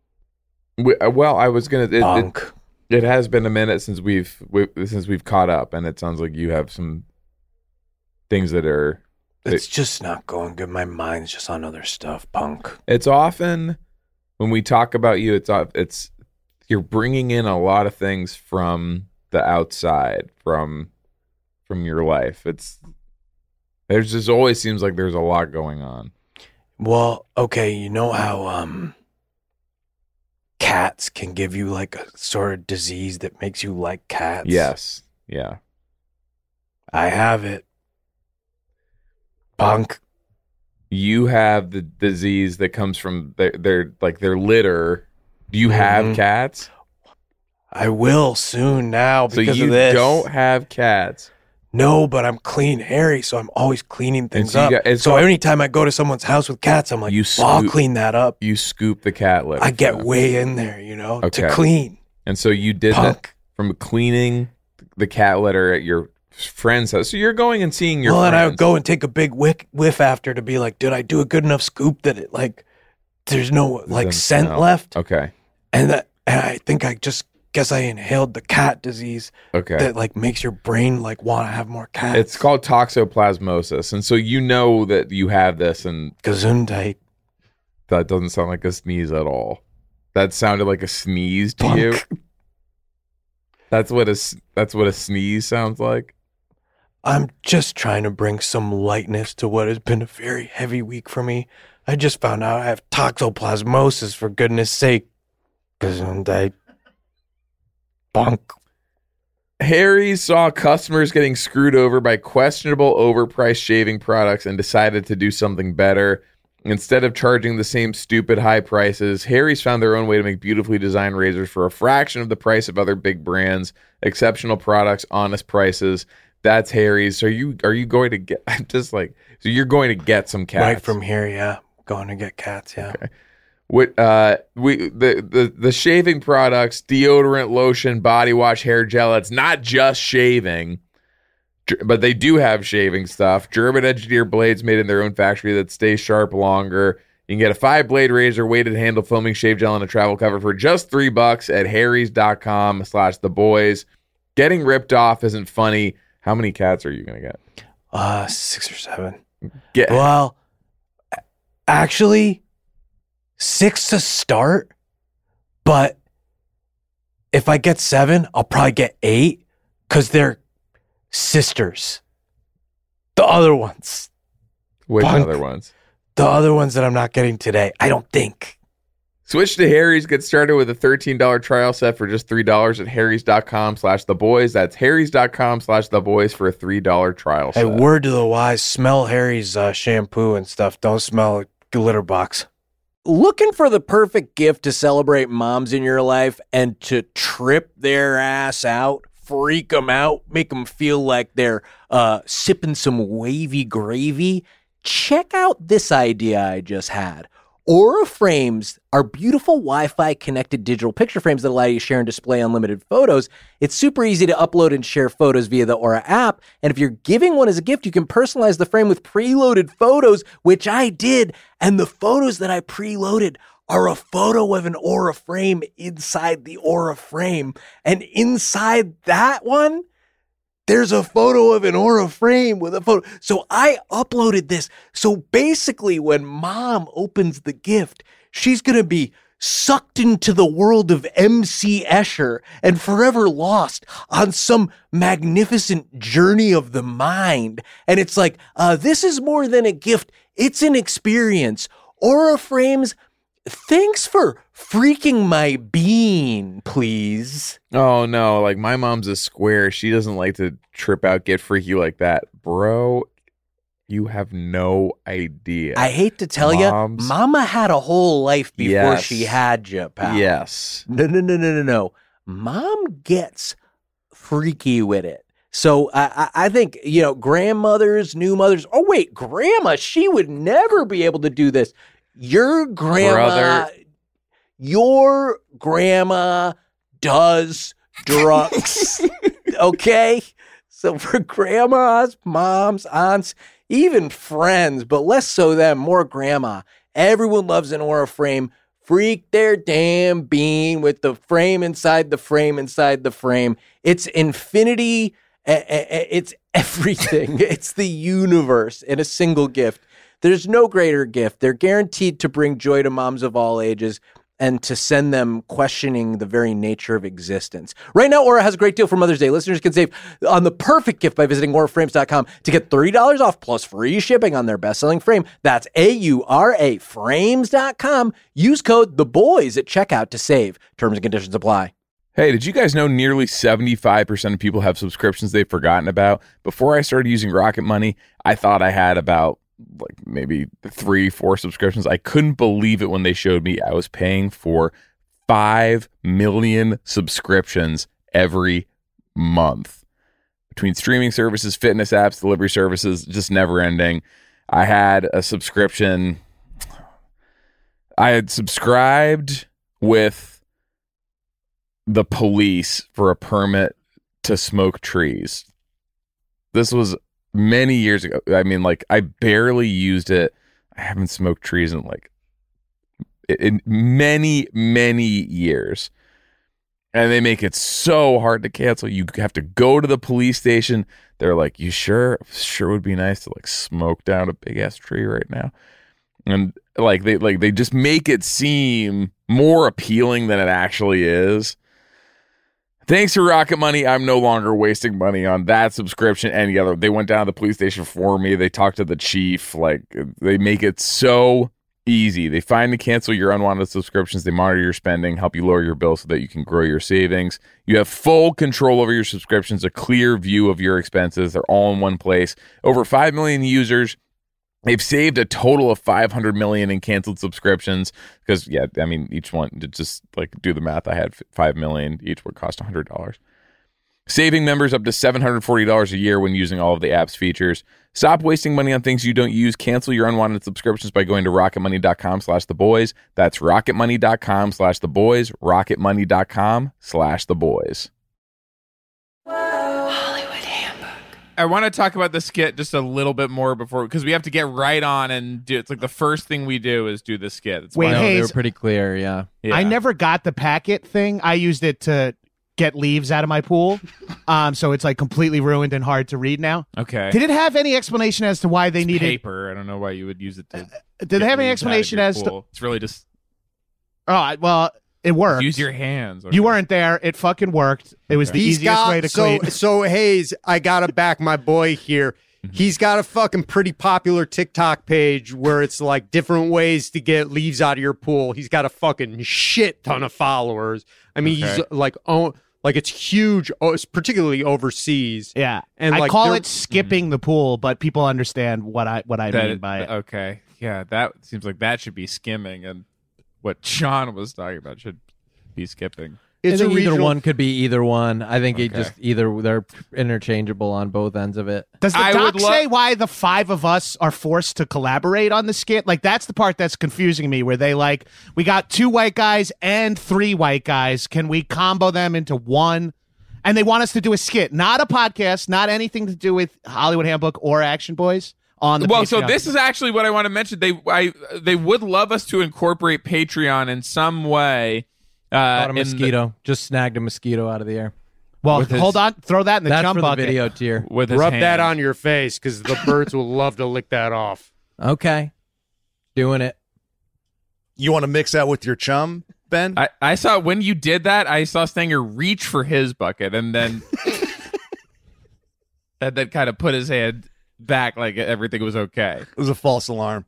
I was gonna. Punk. It has been a minute since we've caught up, and it sounds like you have some things that are. It's just not going good. My mind's just on other stuff, Punk. It's often when we talk about you, it's you're bringing in a lot of things from the outside, from your life. There's just always seems like there's a lot going on. Well, okay, you know how cats can give you like a sort of disease that makes you like cats? Yes. Yeah. I have it. Punk. You have the disease that comes from their litter. Do you have cats? I will soon now because of this. So you don't have cats. No, but I'm Clean Harry, so I'm always cleaning things up. So anytime I go to someone's house with cats, I'm like, I'll clean that up. You scoop the cat litter. I get way in there, to clean. And so you did Punk. that from cleaning the cat litter at your friend's house. So you're going and seeing your friends. friends. And I would go and take a big whiff after to be like, did I do a good enough scoop that it there's no scent left? Okay. And I think I inhaled the cat disease. Okay. That makes your brain want to have more cats. It's called toxoplasmosis. And so you know that you have this, and Gesundheit. That doesn't sound like a sneeze at all. That sounded like a sneeze to you. That's what a sneeze sounds like. I'm just trying to bring some lightness to what has been a very heavy week for me. I just found out I have toxoplasmosis, for goodness sake. Gesundheit. Punk. Harry saw customers getting screwed over by questionable overpriced shaving products and decided to do something better. Instead of charging the same stupid high prices, Harry's found their own way to make beautifully designed razors for a fraction of the price of other big brands. Exceptional products, honest prices. That's Harry's. So are you going to get? I'm just so you're going to get some cats right from here? Yeah, going to get cats. Yeah. Okay. The shaving products, deodorant, lotion, body wash, hair gel. It's not just shaving, but they do have shaving stuff. German engineered blades made in their own factory that stay sharp longer. You can get a 5-blade razor, weighted handle, foaming shave gel, and a travel cover for just $3 at harrys.com/theboys. Getting ripped off isn't funny. How many cats are you going to get? 6 or 7. Well, actually, 6 to start, but if I get 7, I'll probably get 8 because they're sisters. The other ones. Which Punk. other ones? The other ones that I'm not getting today, I don't think. Switch to Harry's. Get started with a $13 trial set for just $3 at harrys.com/theboys. That's harrys.com/theboys for a $3 trial Hey, set. word to the wise, smell Harry's shampoo and stuff. Don't smell litter box. Looking for the perfect gift to celebrate moms in your life and to trip their ass out, freak them out, make them feel like they're sipping some wavy gravy? Check out this idea I just had. Aura Frames are beautiful Wi-Fi connected digital picture frames that allow you to share and display unlimited photos. It's super easy to upload and share photos via the Aura app. And if you're giving one as a gift, you can personalize the frame with preloaded photos, which I did. And the photos that I preloaded are a photo of an Aura frame inside the Aura frame. And inside that one, there's a photo of an Aura frame with a photo. So I uploaded this. So basically, when mom opens the gift, she's going to be sucked into the world of MC Escher and forever lost on some magnificent journey of the mind. And it's like, this is more than a gift. It's an experience. Aura Frames, thanks for freaking my bean, please. Oh, no. Like, my mom's a square. She doesn't like to trip out, get freaky like that. Bro, you have no idea. I hate to tell you, mama had a whole life before Yes. she had you, pal. Yes. No. Mom gets freaky with it. So I think, grandmothers, new mothers. Oh, wait, grandma, she would never be able to do this. Your grandma does drugs. Okay? So for grandmas, moms, aunts, even friends, but less so them, more grandma. Everyone loves an Aura frame. Freak their damn bean with the frame inside the frame inside the frame. It's infinity. It's everything. It's the universe in a single gift. There's no greater gift. They're guaranteed to bring joy to moms of all ages and to send them questioning the very nature of existence. Right now, Aura has a great deal for Mother's Day. Listeners can save on the perfect gift by visiting auraframes.com to get $30 off plus free shipping on their best-selling frame. That's AURA frames.com. Use code THEBOYS at checkout to save. Terms and conditions apply. Hey, did you guys know nearly 75% of people have subscriptions they've forgotten about? Before I started using Rocket Money, I thought I had about maybe 3-4 subscriptions. I couldn't believe it when they showed me I was paying for 5 million subscriptions every month. Between streaming services, fitness apps, delivery services, just never ending. I had a subscription. I had subscribed with the police for a permit to smoke trees. This was many years ago. I mean, I barely used it. I haven't smoked trees in many, many years. And they make it so hard to cancel. You have to go to the police station. They're like, you sure? Sure would be nice to smoke down a big ass tree right now. And they just make it seem more appealing than it actually is. Thanks to Rocket Money, I'm no longer wasting money on that subscription. Any other. They went down to the police station for me. They talked to the chief. They make it so easy. They find and cancel your unwanted subscriptions. They monitor your spending, help you lower your bill so that you can grow your savings. You have full control over your subscriptions, a clear view of your expenses. They're all in one place. Over 5 million users. They've saved a total of $500 million in canceled subscriptions because, each one, to just do the math, I had 5 million. Each would cost $100. Saving members up to $740 a year when using all of the app's features. Stop wasting money on things you don't use. Cancel your unwanted subscriptions by going to rocketmoney.com/theboys. That's rocketmoney.com/theboys. rocketmoney.com/theboys. I want to talk about the skit just a little bit more before, because we have to get right on and do. It's the first thing we do is do the skit. It's Wait, why- hey, They were pretty clear, yeah. I never got the packet thing. I used it to get leaves out of my pool. So it's completely ruined and hard to read now. Okay. Did it have any explanation as to why they needed paper? I don't know why you would use it to. Did they have any explanation as to? to? It's really just Oh, well, it worked. use your hands. You weren't there. It fucking worked. It was the easiest way to clean. So Hayes, I gotta back my boy here. He's got a fucking pretty popular TikTok page where it's like different ways to get leaves out of your pool. He's got a fucking shit ton of followers. I mean, he's like it's huge, it's particularly overseas. Yeah, and I like call it skipping the pool, but people understand what I mean by it. Okay, yeah, that seems like that should be skimming, and what Sean was talking about should be skipping. It's I think a either regional- one could be either one. I think it Okay. just either they're interchangeable on both ends of it. Does the I doc would say why the 5 of us are forced to collaborate on the skit? Like, that's the part that's confusing me, where they like, we got 2 white guys and 3 white guys. Can we combo them into one? And they want us to do a skit, not a podcast, not anything to do with Hollywood Handbook or Action Boys on the Well, so Patreon. this is actually what I want to mention. They would love us to incorporate Patreon in some way. Caught a in the- mosquito. Just snagged a mosquito out of the air. Well, with his- hold on. Throw that in the That's chum for the bucket. video tier. with his Rub hand. that on your face because the birds will love to lick that off. Okay. Doing it. You want to mix that with your chum, Ben? I saw when you did that. I saw Stanger reach for his bucket and then and then kind of put his hand back like everything was okay. It was a false alarm.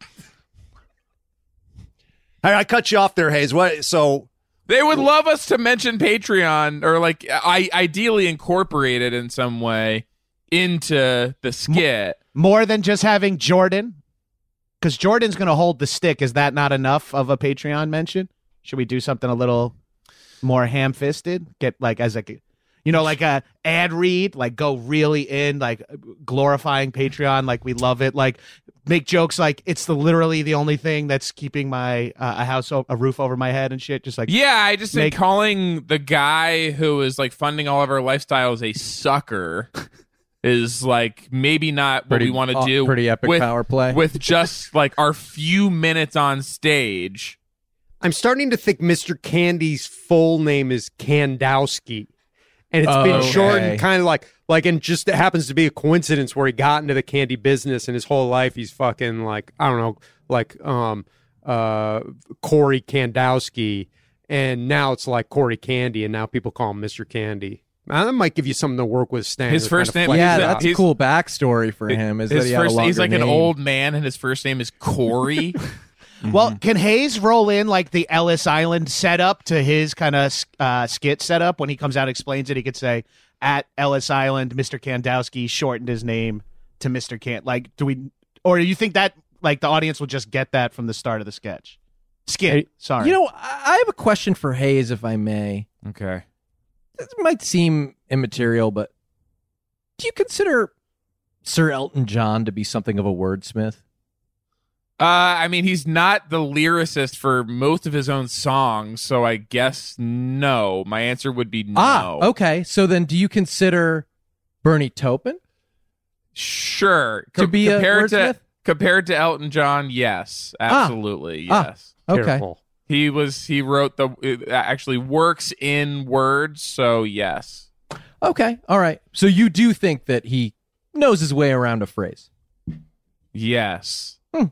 I cut you off there, Hayes. What? So They would love us to mention Patreon or like ideally incorporate it in some way into the skit. More than just having Jordan, because Jordan's going to hold the stick. Is that not enough of a Patreon mention? Should we do something a little more ham-fisted? Get like as a, like a ad read, like go really in, like glorifying Patreon, like we love it, like make jokes like it's literally the only thing that's keeping my a roof over my head and shit. Just like Yeah, I just think Make- calling the guy who is like funding all of our lifestyles a sucker is like maybe not what we want to do. Pretty epic with, power play. with just like our few minutes on stage. I'm starting to think Mr. Candy's full name is Kandowski. And it's been Okay. shortened kind of like, and just it happens to be a coincidence where he got into the candy business and his whole life he's fucking like, I don't know, like Corey Kandowski. And now it's like Corey Candy, and now people call him Mr. Candy. That might give you something to work with, Stan. His to first kind of name- flesh yeah, it he's- out. that's a cool backstory for him. Is that His he had a first, longer he's like an name. old man, and his first name is Corey. Well, can Hayes roll in like the Ellis Island setup to his kind of skit setup when he comes out and explains it? He could say, at Ellis Island, Mr. Kandowski shortened his name to Mr. Like, do you think that like the audience will just get that from the start of the skit? Sorry. I have a question for Hayes, if I may. Okay. This might seem immaterial, but do you consider Sir Elton John to be something of a wordsmith? I mean, he's not the lyricist for most of his own songs, so I guess no. My answer would be no. Okay. So then do you consider Bernie Taupin Sure. to be a wordsmith? Compared to Elton John, yes. Absolutely, yes. Okay. Careful. He wrote actually works in words, so yes. Okay. All right. So you do think that he knows his way around a phrase? Yes.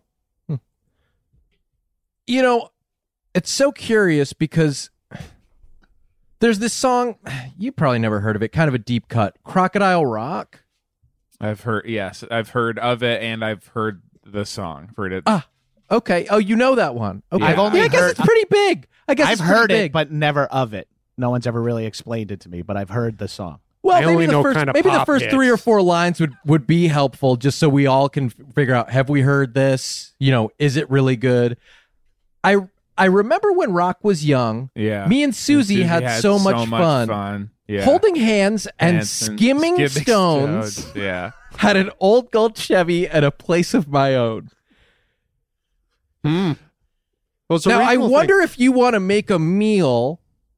It's so curious because there's this song, you probably never heard of it, kind of a deep cut, Crocodile Rock. I've heard of it, and I've heard the song. Heard it. Okay. Oh, you know that one. Okay. I've only I guess heard- it's pretty big. I've it's pretty heard big. it, but never of it. No one's ever really explained it to me, but I've heard the song. Well, I maybe only the know first, kind of maybe the pop first hits. 3 or 4 lines would be helpful, just so we all can figure out, have we heard this? Is it really good? I remember when Rock was young. Yeah. Me and Susie had so much fun. Yeah. Holding hands and Hands skimming stones. Yeah. Had an old gold Chevy and a place of my own. Well, it's a Now, I regional wonder if you want to make a meal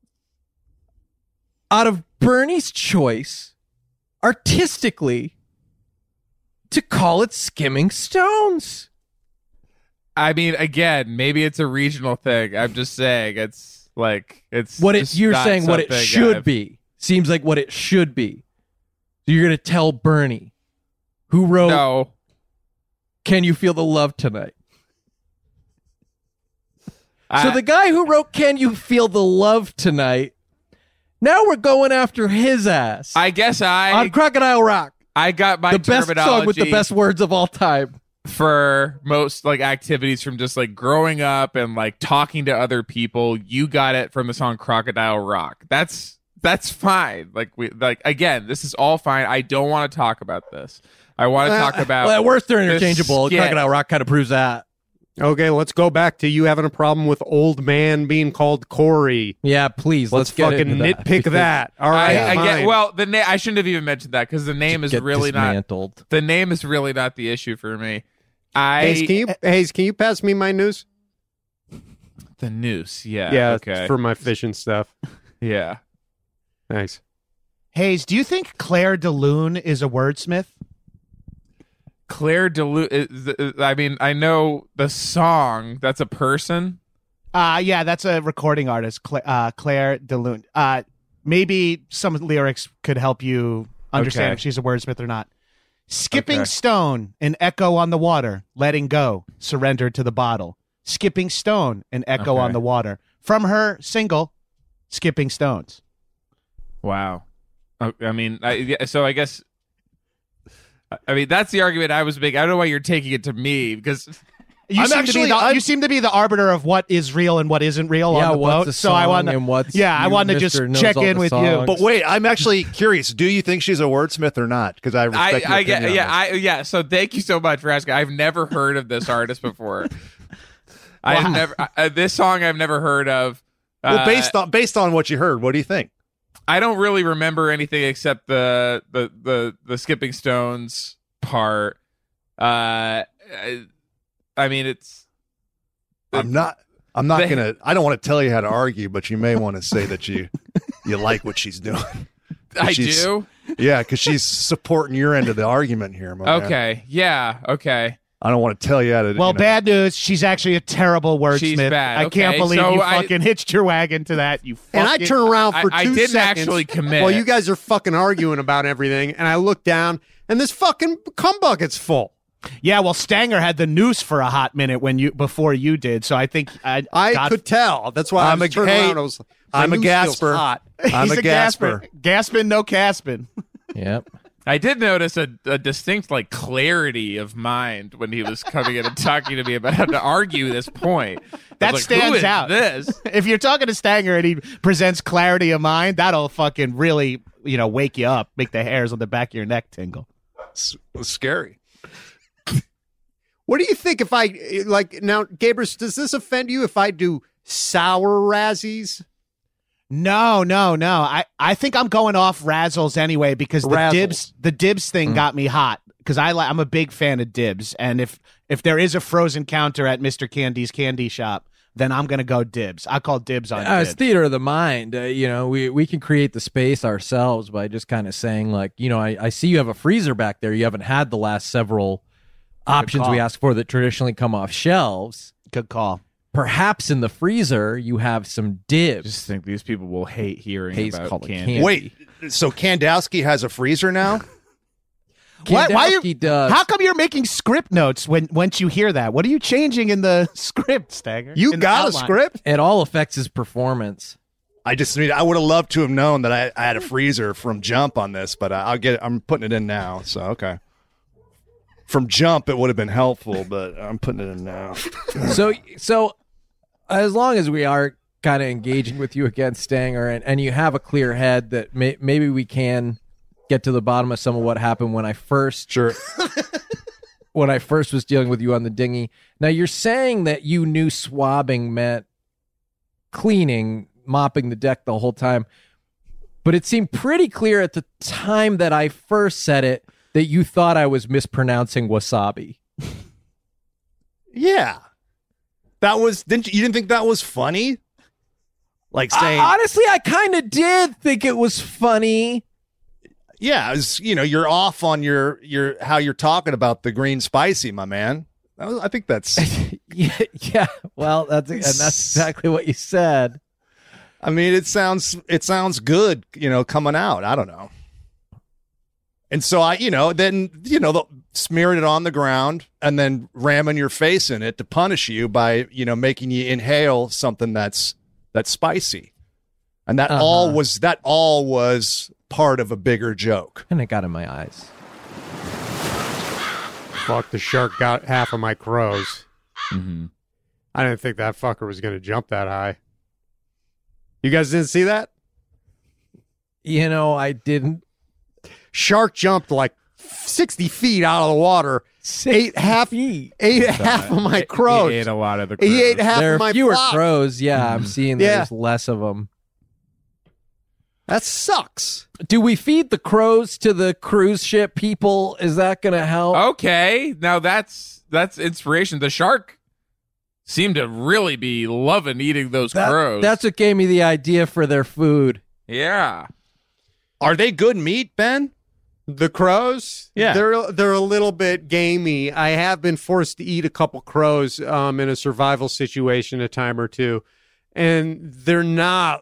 out of Bernie's choice, artistically, to call it Skimming Stones. I mean, again, maybe it's a regional thing. I'm just saying it's like it's What just you're not saying, what it something should I've- be. Seems like what it should be. So you're going to tell Bernie, who wrote No. Can You Feel the Love Tonight? So the guy who wrote Can You Feel the Love Tonight, now we're going after his ass I guess on Crocodile Rock. I got my The best song with the terminology best words of all time. for most like activities from just like growing up and like talking to other people. You got it from the song Crocodile Rock. That's fine. Like again, this is all fine. I don't want to talk about this. I want to talk about Well, at worst, they're this interchangeable. skit. Crocodile Rock kind of proves that. Okay, let's go back to you having a problem with old man being called Corey. Yeah, please. Let's get fucking into that, nitpick because that. All right, I fine. get well. I shouldn't have even mentioned that because the name is get really not. dismantled. The name is really not the issue for me. Hayes, can you pass me my news? The noose. Yeah. Yeah, Okay. it's for my fishing stuff. Yeah. Thanks. Hayes, do you think Claire de Lune is a wordsmith? Claire DeLune. I mean, I know the song. That's a person. Yeah, that's a recording artist, Claire de Lune. Maybe some lyrics could help you understand Okay. if she's a wordsmith or not. Skipping Okay. stone, an echo on the water, letting go, surrender to the bottle. Skipping stone, an echo Okay. on the water. From her single, Skipping Stones. Wow. I mean, so I guess. I mean, that's the argument I was making. I don't know why you're taking it to me because You seem to be the arbiter of what is real and what isn't real Yeah, on the what's boat. a So I song want and what's I you, wanted to just Mr. knows check all in the with you. songs. But wait, I'm actually curious. Do you think she's a wordsmith or not? Because I respect your I get opinion on this. yeah. So thank you so much for asking. I've never heard of this artist before. I've never this song I've never heard of. Well, based on what you heard, what do you think? I don't really remember anything except the Skipping Stones part. I mean, it's. I'm not gonna. I don't want to tell you how to argue, but you may want to say that you like what she's doing. I She's- do. Yeah, because she's supporting your end of the argument here, my man. Okay. Yeah. Okay. I don't want to tell you how to. Well, bad news. She's actually a terrible wordsmith. She's bad. I can't Okay, believe so you I- fucking hitched your wagon to that. You And I fucking- turn around for I 2 didn't seconds. actually commit. Well, you guys are fucking arguing about everything, and I look down, and this fucking cum bucket's full. Yeah, well, Stanger had the noose for a hot minute before you did. So I think I got- could tell. That's why I'm I a- was turning hey, around. I was. I'm my a noose feels gasper. hot. I'm He's a gasper. Gaspin, no Caspin. Yep. I did notice a distinct like clarity of mind when he was coming in and talking to me about how to argue this point. I That was like, who stands is out. This If you're talking to Stanger and he presents clarity of mind, that'll fucking really, wake you up, make the hairs on the back of your neck tingle. It was scary. What do you think if I now, Gabrus? Does this offend you if I do sour Razzies? No. I think I'm going off Razzles anyway because the dibs thing got me hot because I'm a big fan of dibs, and if there is a frozen counter at Mr. Candy's candy shop, then I'm gonna go dibs. I call dibs on It's dibs. theater of the mind. We can create the space ourselves by just kind of saying like, I see you have a freezer back there. You haven't had the last several options call. we ask for that traditionally come off shelves. Good call. Perhaps in the freezer you have some dibs. just think these people will hate hearing Hayes about called it candy. candy. Wait, so Kandowski has a freezer now? Why Kandowski does. How come you're making script notes once you hear that? What are you changing in the script, Stanger? You In the got a outline? script? It all affects his performance. I would have loved to have known that I had a freezer from Jump on this, but I'm putting it in now. So okay. From Jump, it would have been helpful, but I'm putting it in now. So as long as we are kind of engaging with you against Stanger and you have a clear head that maybe we can get to the bottom of some of what happened when I first was dealing with you on the dinghy. Now you're saying that you knew swabbing meant cleaning, mopping the deck the whole time, but it seemed pretty clear at the time that I first said it that you thought I was mispronouncing wasabi. Yeah. You didn't think that was funny? Like saying, Honestly, I kind of did think it was funny. yeah, it's, you're off on your how you're talking about the green spicy, my man. I think that's, Yeah. Well, that's exactly what you said. I mean, it sounds good, coming out. I don't know. And so they'll smearing it on the ground and then ramming your face in it to punish you by, making you inhale something that's spicy. And that all was part of a bigger joke. And it got in my eyes. Fuck, the shark got half of my crows. Mm-hmm. I didn't think that fucker was going to jump that high. You guys didn't see that? You know, I didn't. Shark jumped like 60 feet out of the water. Ate half of my crows. He ate a lot of the crows. He ate half There of are my fewer flock. crows. Yeah, I'm seeing Yeah. there's less of them. That sucks. Do we feed the crows to the cruise ship people? Is that going to help? Okay, now that's inspiration. The shark seemed to really be loving eating those crows. That's what gave me the idea for their food. yeah. Are they good meat, Ben? The crows, Yeah. they're a little bit gamey. I have been forced to eat a couple crows in a survival situation a time or two, and they're not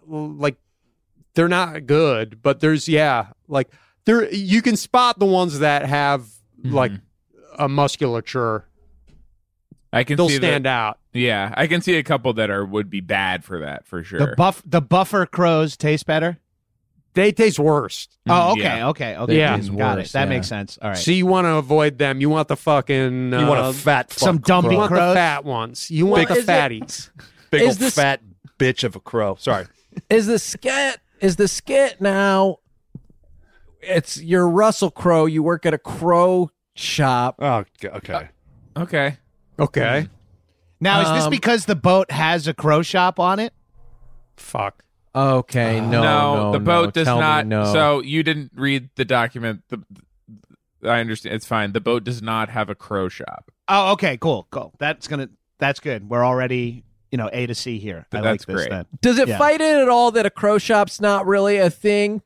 good. But there's you can spot the ones that have like a musculature. I can They'll see stand that. out. Yeah, I can see a couple that would be bad for that for sure. The buffer crows taste better. They taste worse. Oh, okay, Yeah. okay. Yeah. Got it. Worse, That yeah. makes sense. All right. So you want to avoid them. You want the fucking You want a fat fuck some dumpy you want crows? the fat ones. You want Well, the is it- fatties. Big Is old this- fat bitch of a crow. Sorry. Is the skit now? It's your Russell Crowe. You work at a crow shop. Oh, okay. Okay. Okay. Now, is this because the boat has a crow shop on it? Fuck. Okay, no, the boat does tell me not. no. So you didn't read the document. I understand. It's fine. The boat does not have a crow shop. Oh, okay, cool. That's good. We're already, A to C here. I like That's this great. then. Does it Yeah. fight it at all that a crow shop's not really a thing?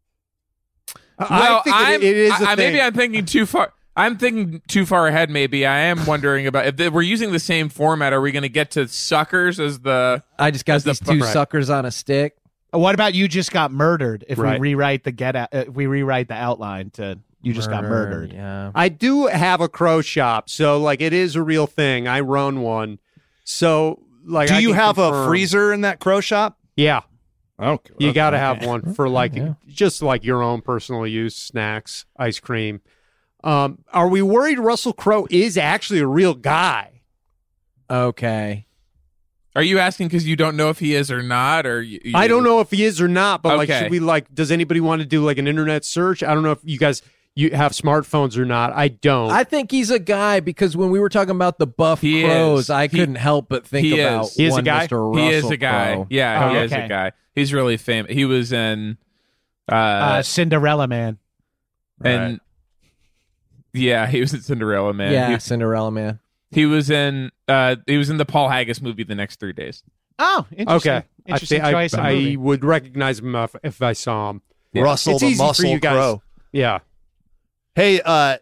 I think it is a thing. Maybe I'm thinking too far. I'm thinking too far ahead. Maybe I am wondering about if we're using the same format. Are we going to get to suckers as the? I just got As the these two fu- suckers on a stick. What about you just got murdered? If Right. we rewrite the outline to you just got murdered. Yeah. I do have a crow shop, so like it is a real thing. I run one. So like, Do I you can have confirm- a freezer in that crow shop? Yeah, Okay. you got to have one for like Yeah. just like your own personal use, snacks, ice cream. Are we worried Russell Crowe is actually a real guy? Okay. Are you asking because you don't know if he is or not, or I don't know if he is or not, but like, Okay. should we like? Does anybody want to do like an internet search? I don't know if you have smartphones or not. I don't. I think he's a guy because when we were talking about the buff He crows, is. I couldn't help but think he about is. He is a one guy? Mr. Russell He is a guy. Crowe. Yeah, he Oh, is okay. a guy. He's really famous. He was in, Cinderella Man. and yeah, he was in Cinderella Man. Yeah, Cinderella Man. He was in the Paul Haggis movie The Next 3 Days. Oh, interesting. okay. Interesting I choice. of I movie. would recognize him if I saw him. Yeah. Russell It's the easy for Muscle you guys. Crow. Yeah. Hey,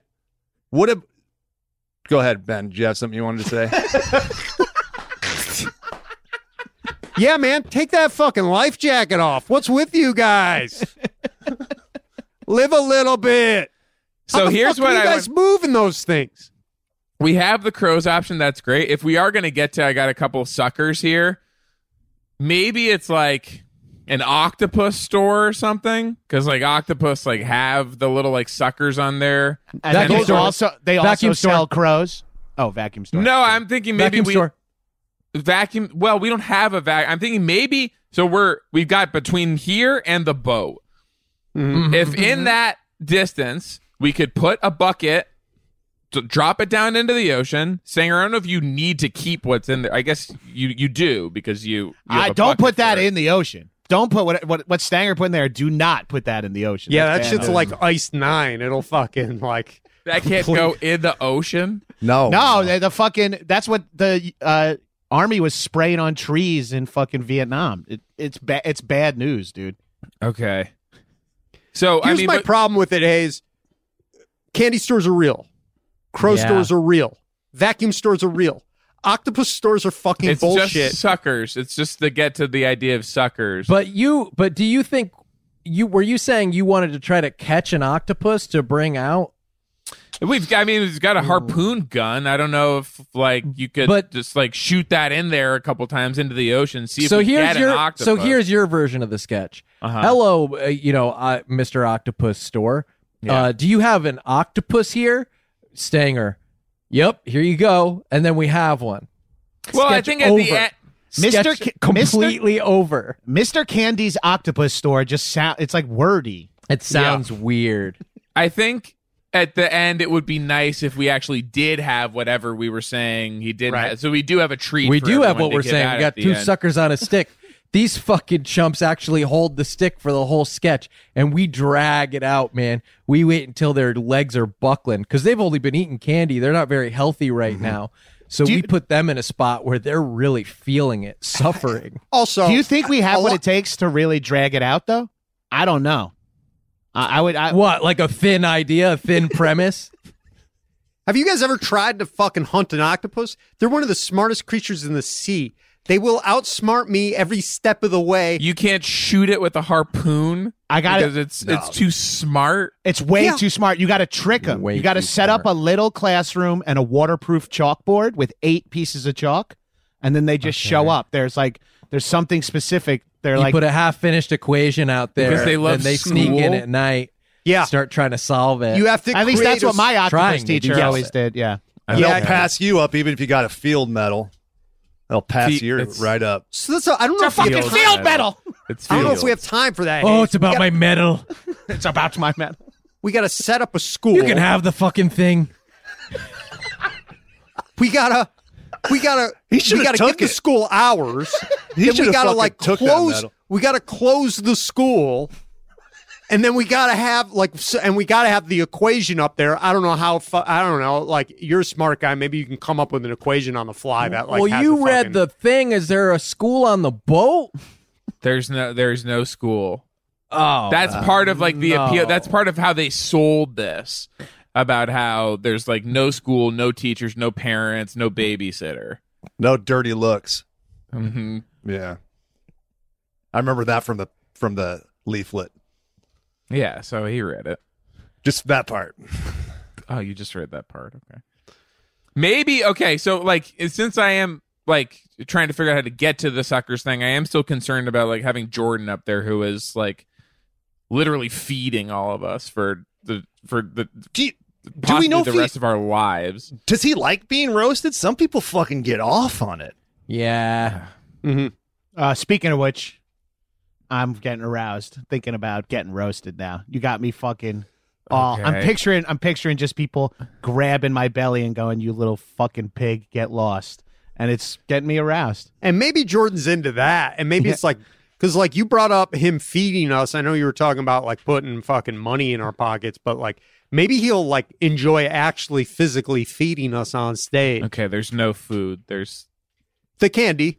go ahead, Ben. Do you have something you wanted to say? Yeah, man, take that fucking life jacket off. What's with you guys? Live a little bit. So How the here's fuck what are you I guys moving those things. We have the crows option. That's great. If we are going to get to, I got a couple suckers here. Maybe it's like an octopus store or something, because like octopus like have the little like suckers on there. And Vacuum those store. also Vacuum store. sell crows. Oh, vacuum store. No, I'm thinking maybe Vacuum we store. vacuum. Well, we don't have a vacuum. I'm thinking maybe so. We've got between here and the boat. Mm-hmm. If in that distance we could put a bucket, to drop it down into the ocean. Sanger, I don't know if you need to keep what's in there. I guess you do because you have I a don't bucket put that for it. in the ocean. Don't put what Stanger put in there. Do not put that in the ocean. Yeah, that That's shit's bad. like Ice 9. It'll fucking like. That can't go in the ocean. No. No, the fucking. That's what the army was spraying on trees in fucking Vietnam. It's bad news, dude. Okay. So Here's I mean, my but- problem with it, Hayes. Candy stores are real. Crow Yeah. stores are real. Vacuum stores are real. Octopus stores are fucking it's bullshit. just suckers. It's just to get to the idea of suckers. But do you think were you saying you wanted to try to catch an octopus to bring out? we've got a harpoon gun. I don't know if like you could But- just like shoot that in there a couple times into the ocean. See if So we here's get an your octopus. version of the sketch. Uh-huh. Hello, Mr. Octopus Store. Yeah. Do you have an octopus here, Stanger? Yep, here you go. And then we have one. Well, I Sketch think at the over. end, Sketch completely over. Mr. Candy's octopus store just it's like wordy. It sounds weird. I think at the end it would be nice if we actually did have whatever we were saying he did. Right. Have. So we do have a treat. We for do have everyone what to we're get saying. out We got at the two end. suckers on a stick. These fucking chumps actually hold the stick for the whole sketch, and we drag it out, man. We wait until their legs are buckling because they've only been eating candy. They're not very healthy right now. So we put them in a spot where they're really feeling it, suffering. Also, Do you think we have what it takes to really drag it out, though? I don't know. I would. What, like a thin idea, a thin premise? have you guys ever tried to fucking hunt an octopus? They're one of the smartest creatures in the sea. They will outsmart me every step of the way. You can't shoot it with a harpoon. I got because it. it's too smart. It's way Yeah. too smart. You got to trick them. Way You got to too set up smart. a little classroom and a waterproof chalkboard with 8 pieces of chalk, and then they just show up. There's something specific. They're You like, put a half-finished equation out there, Because they love then they sneak in school. at night, Yeah. start trying to solve it. You have to at least create that's what my trying octopus to teacher do always it. did. Yeah. They'll pass you up even if you got a field medal. They'll pass See, you it's- right up. So that's I don't know if we have Field time. Field medal. It's I don't know if field. we have time for that. Oh, Hayes. it's about my medal. It's about my man. We got to set up a school. You can have the fucking thing. We gotta He should've give took the it. school hours. He Then we should've gotta fucking like took that close. medal. We gotta close the school, and then we gotta have and we gotta have the equation up there. I don't know how. I don't know. Like you're a smart guy. Maybe you can come up with an equation on the fly that like. Well, has you the read fucking- the thing. Is there a school on the boat? There's no school. Oh, That's part of like the appeal. no. That's part of how they sold this about how there's like no school, no teachers, no parents, no babysitter. No dirty looks. Mm-hmm. Yeah, I remember that from the leaflet. Yeah, so he read it. Just that part. Oh, you just read that part. Okay. Maybe okay. So like, since I am like trying to figure out how to get to the suckers thing, I am still concerned about like having Jordan up there, who is like literally feeding all of us for the Do possibly we know the if he- rest of our lives. Does he like being roasted? Some people fucking get off on it. yeah. Speaking of which, I'm getting aroused thinking about getting roasted now. You got me fucking. Okay. I'm picturing just people grabbing my belly and going, "You little fucking pig, get lost," and it's getting me aroused. And maybe Jordan's into that, and maybe it's like because like you brought up him feeding us. I know you were talking about like putting fucking money in our pockets, but like maybe he'll like enjoy actually physically feeding us on stage. Okay, there's no food. There's The candy.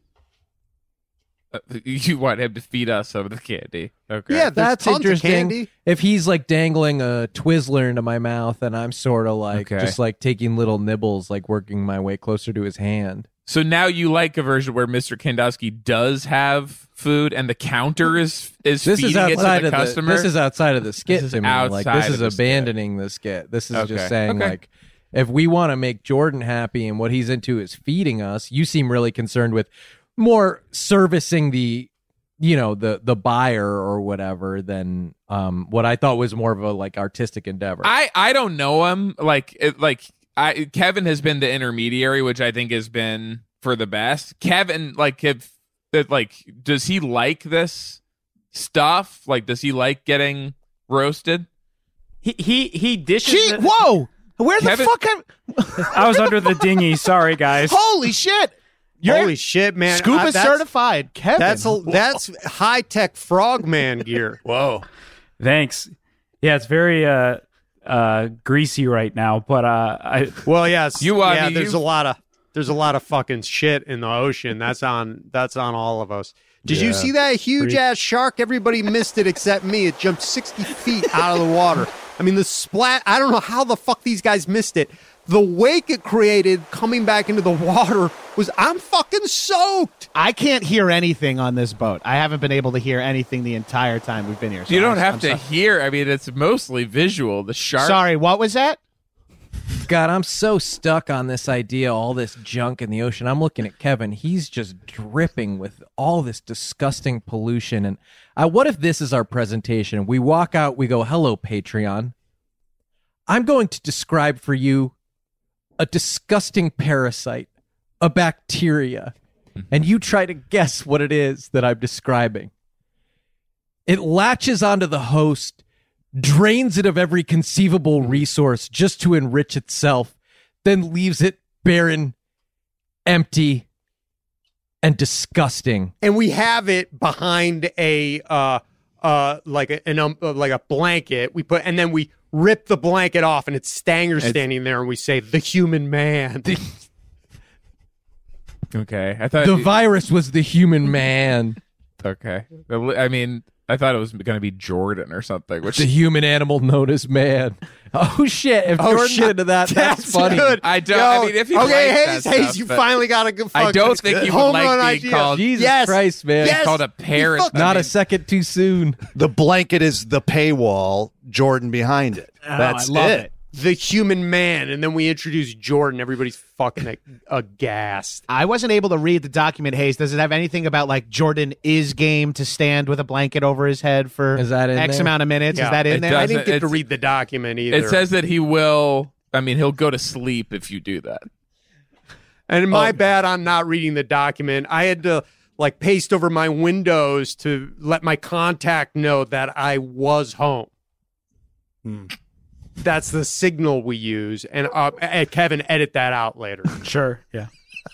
you want him to feed us some of the candy. Okay. Yeah, That's tons of interesting. candy. If he's like dangling a Twizzler into my mouth, and I'm sort of like Okay. just like taking little nibbles, like working my way closer to his hand. So now you like a version where Mr. Kendowski does have food and the counter is This feeding is it to outside the of customer. this is outside of the skit This is to me. Like outside this of is the skit. abandoning the skit. This is Okay. just saying Okay. like if we want to make Jordan happy and what he's into is feeding us, you seem really concerned with more servicing the the buyer or whatever than what I thought was more of a like artistic endeavor. I don't know him. Kevin has been the intermediary, which I think has been for the best. Kevin, does he like this stuff? Like, does he like getting roasted? He dishes. Gee, it- whoa! Where Kevin- the fuck? I was under the dinghy. Sorry, guys. Holy shit! Holy shit, man! Scuba that's- certified, Kevin. That's high tech frogman gear. Whoa. Thanks. Yeah, it's very greasy right now, but Well, yes, You, yeah. you- There's a lot of fucking shit in the ocean. That's on all of us. Did you see that huge ass shark? Everybody missed it except me. It jumped 60 feet out of the water. I mean, the splat. I don't know how the fuck these guys missed it. The wake it created coming back into the water I'm fucking soaked. I can't hear anything on this boat. I haven't been able to hear anything the entire time we've been here. So You don't have I'm to hear. I mean, it's mostly visual. The shark. Sorry, what was that? God, I'm so stuck on this idea, all this junk in the ocean. I'm looking at Kevin. He's just dripping with all this disgusting pollution. And what if this is our presentation? We walk out, we go, hello, Patreon. I'm going to describe for you a disgusting parasite, a bacteria, and you try to guess what it is that I'm describing. It latches onto the host, drains it of every conceivable resource just to enrich itself, then leaves it barren, empty, and disgusting. And we have it behind a like a blanket. And then we rip the blanket off, and it's Stanger standing there, and we say, "The human man." Okay, I thought The virus was the human man. Okay, I mean, I thought it was going to be Jordan or something. Which The human animal known as man. Oh shit! If Jordan did into that, that's funny. Good. I don't. Yo, I mean, if he okay, likes Hayes, that stuff, you but finally got a good. I don't think he would home like run being idea. called. Jesus Yes. Christ, man! Yes. called a parrot. Not a second too soon. The blanket is the paywall, Jordan behind it. That's I love it. The human man, and then we introduce Jordan. Everybody's fucking aghast. I wasn't able to read the document, Hayes. Does it have anything about like Jordan is game to stand with a blanket over his head for Is that in X there? amount of minutes? Yeah. Is that in It there? I doesn't- didn't get to it's- read the document either. It says that he will. I mean, he'll go to sleep if you do that. And my bad on not reading the document. I had to like paste over my windows to let my contact know that I was home. That's the signal we use. And Kevin, edit that out later. Sure. Yeah.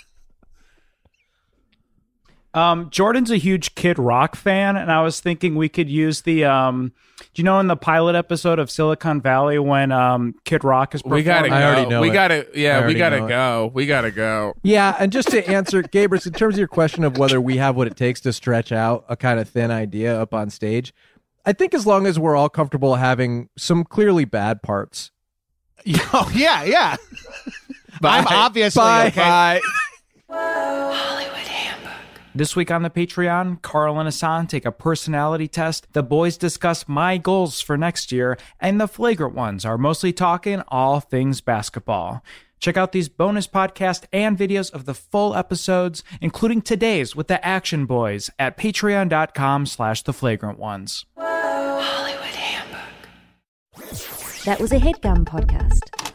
Jordan's a huge Kid Rock fan, and I was thinking we could use the do you know in the pilot episode of Silicon Valley when Kid Rock is performing? We gotta go. I already know we it. gotta. I Yeah, we already gotta know it. go. We gotta go. Yeah, and just to answer, Gabrus, in terms of your question of whether we have what it takes to stretch out a kind of thin idea up on stage, I think as long as we're all comfortable having some clearly bad parts. Oh, yeah. Bye. I'm obviously Bye. okay. Bye. This week on the Patreon, Carl and Hassan take a personality test. The boys discuss my goals for next year, and the flagrant ones are mostly talking all things basketball. Check out these bonus podcasts and videos of the full episodes, including today's with the Action Boys at patreon.com/theflagrantones. That was a HeadGum podcast.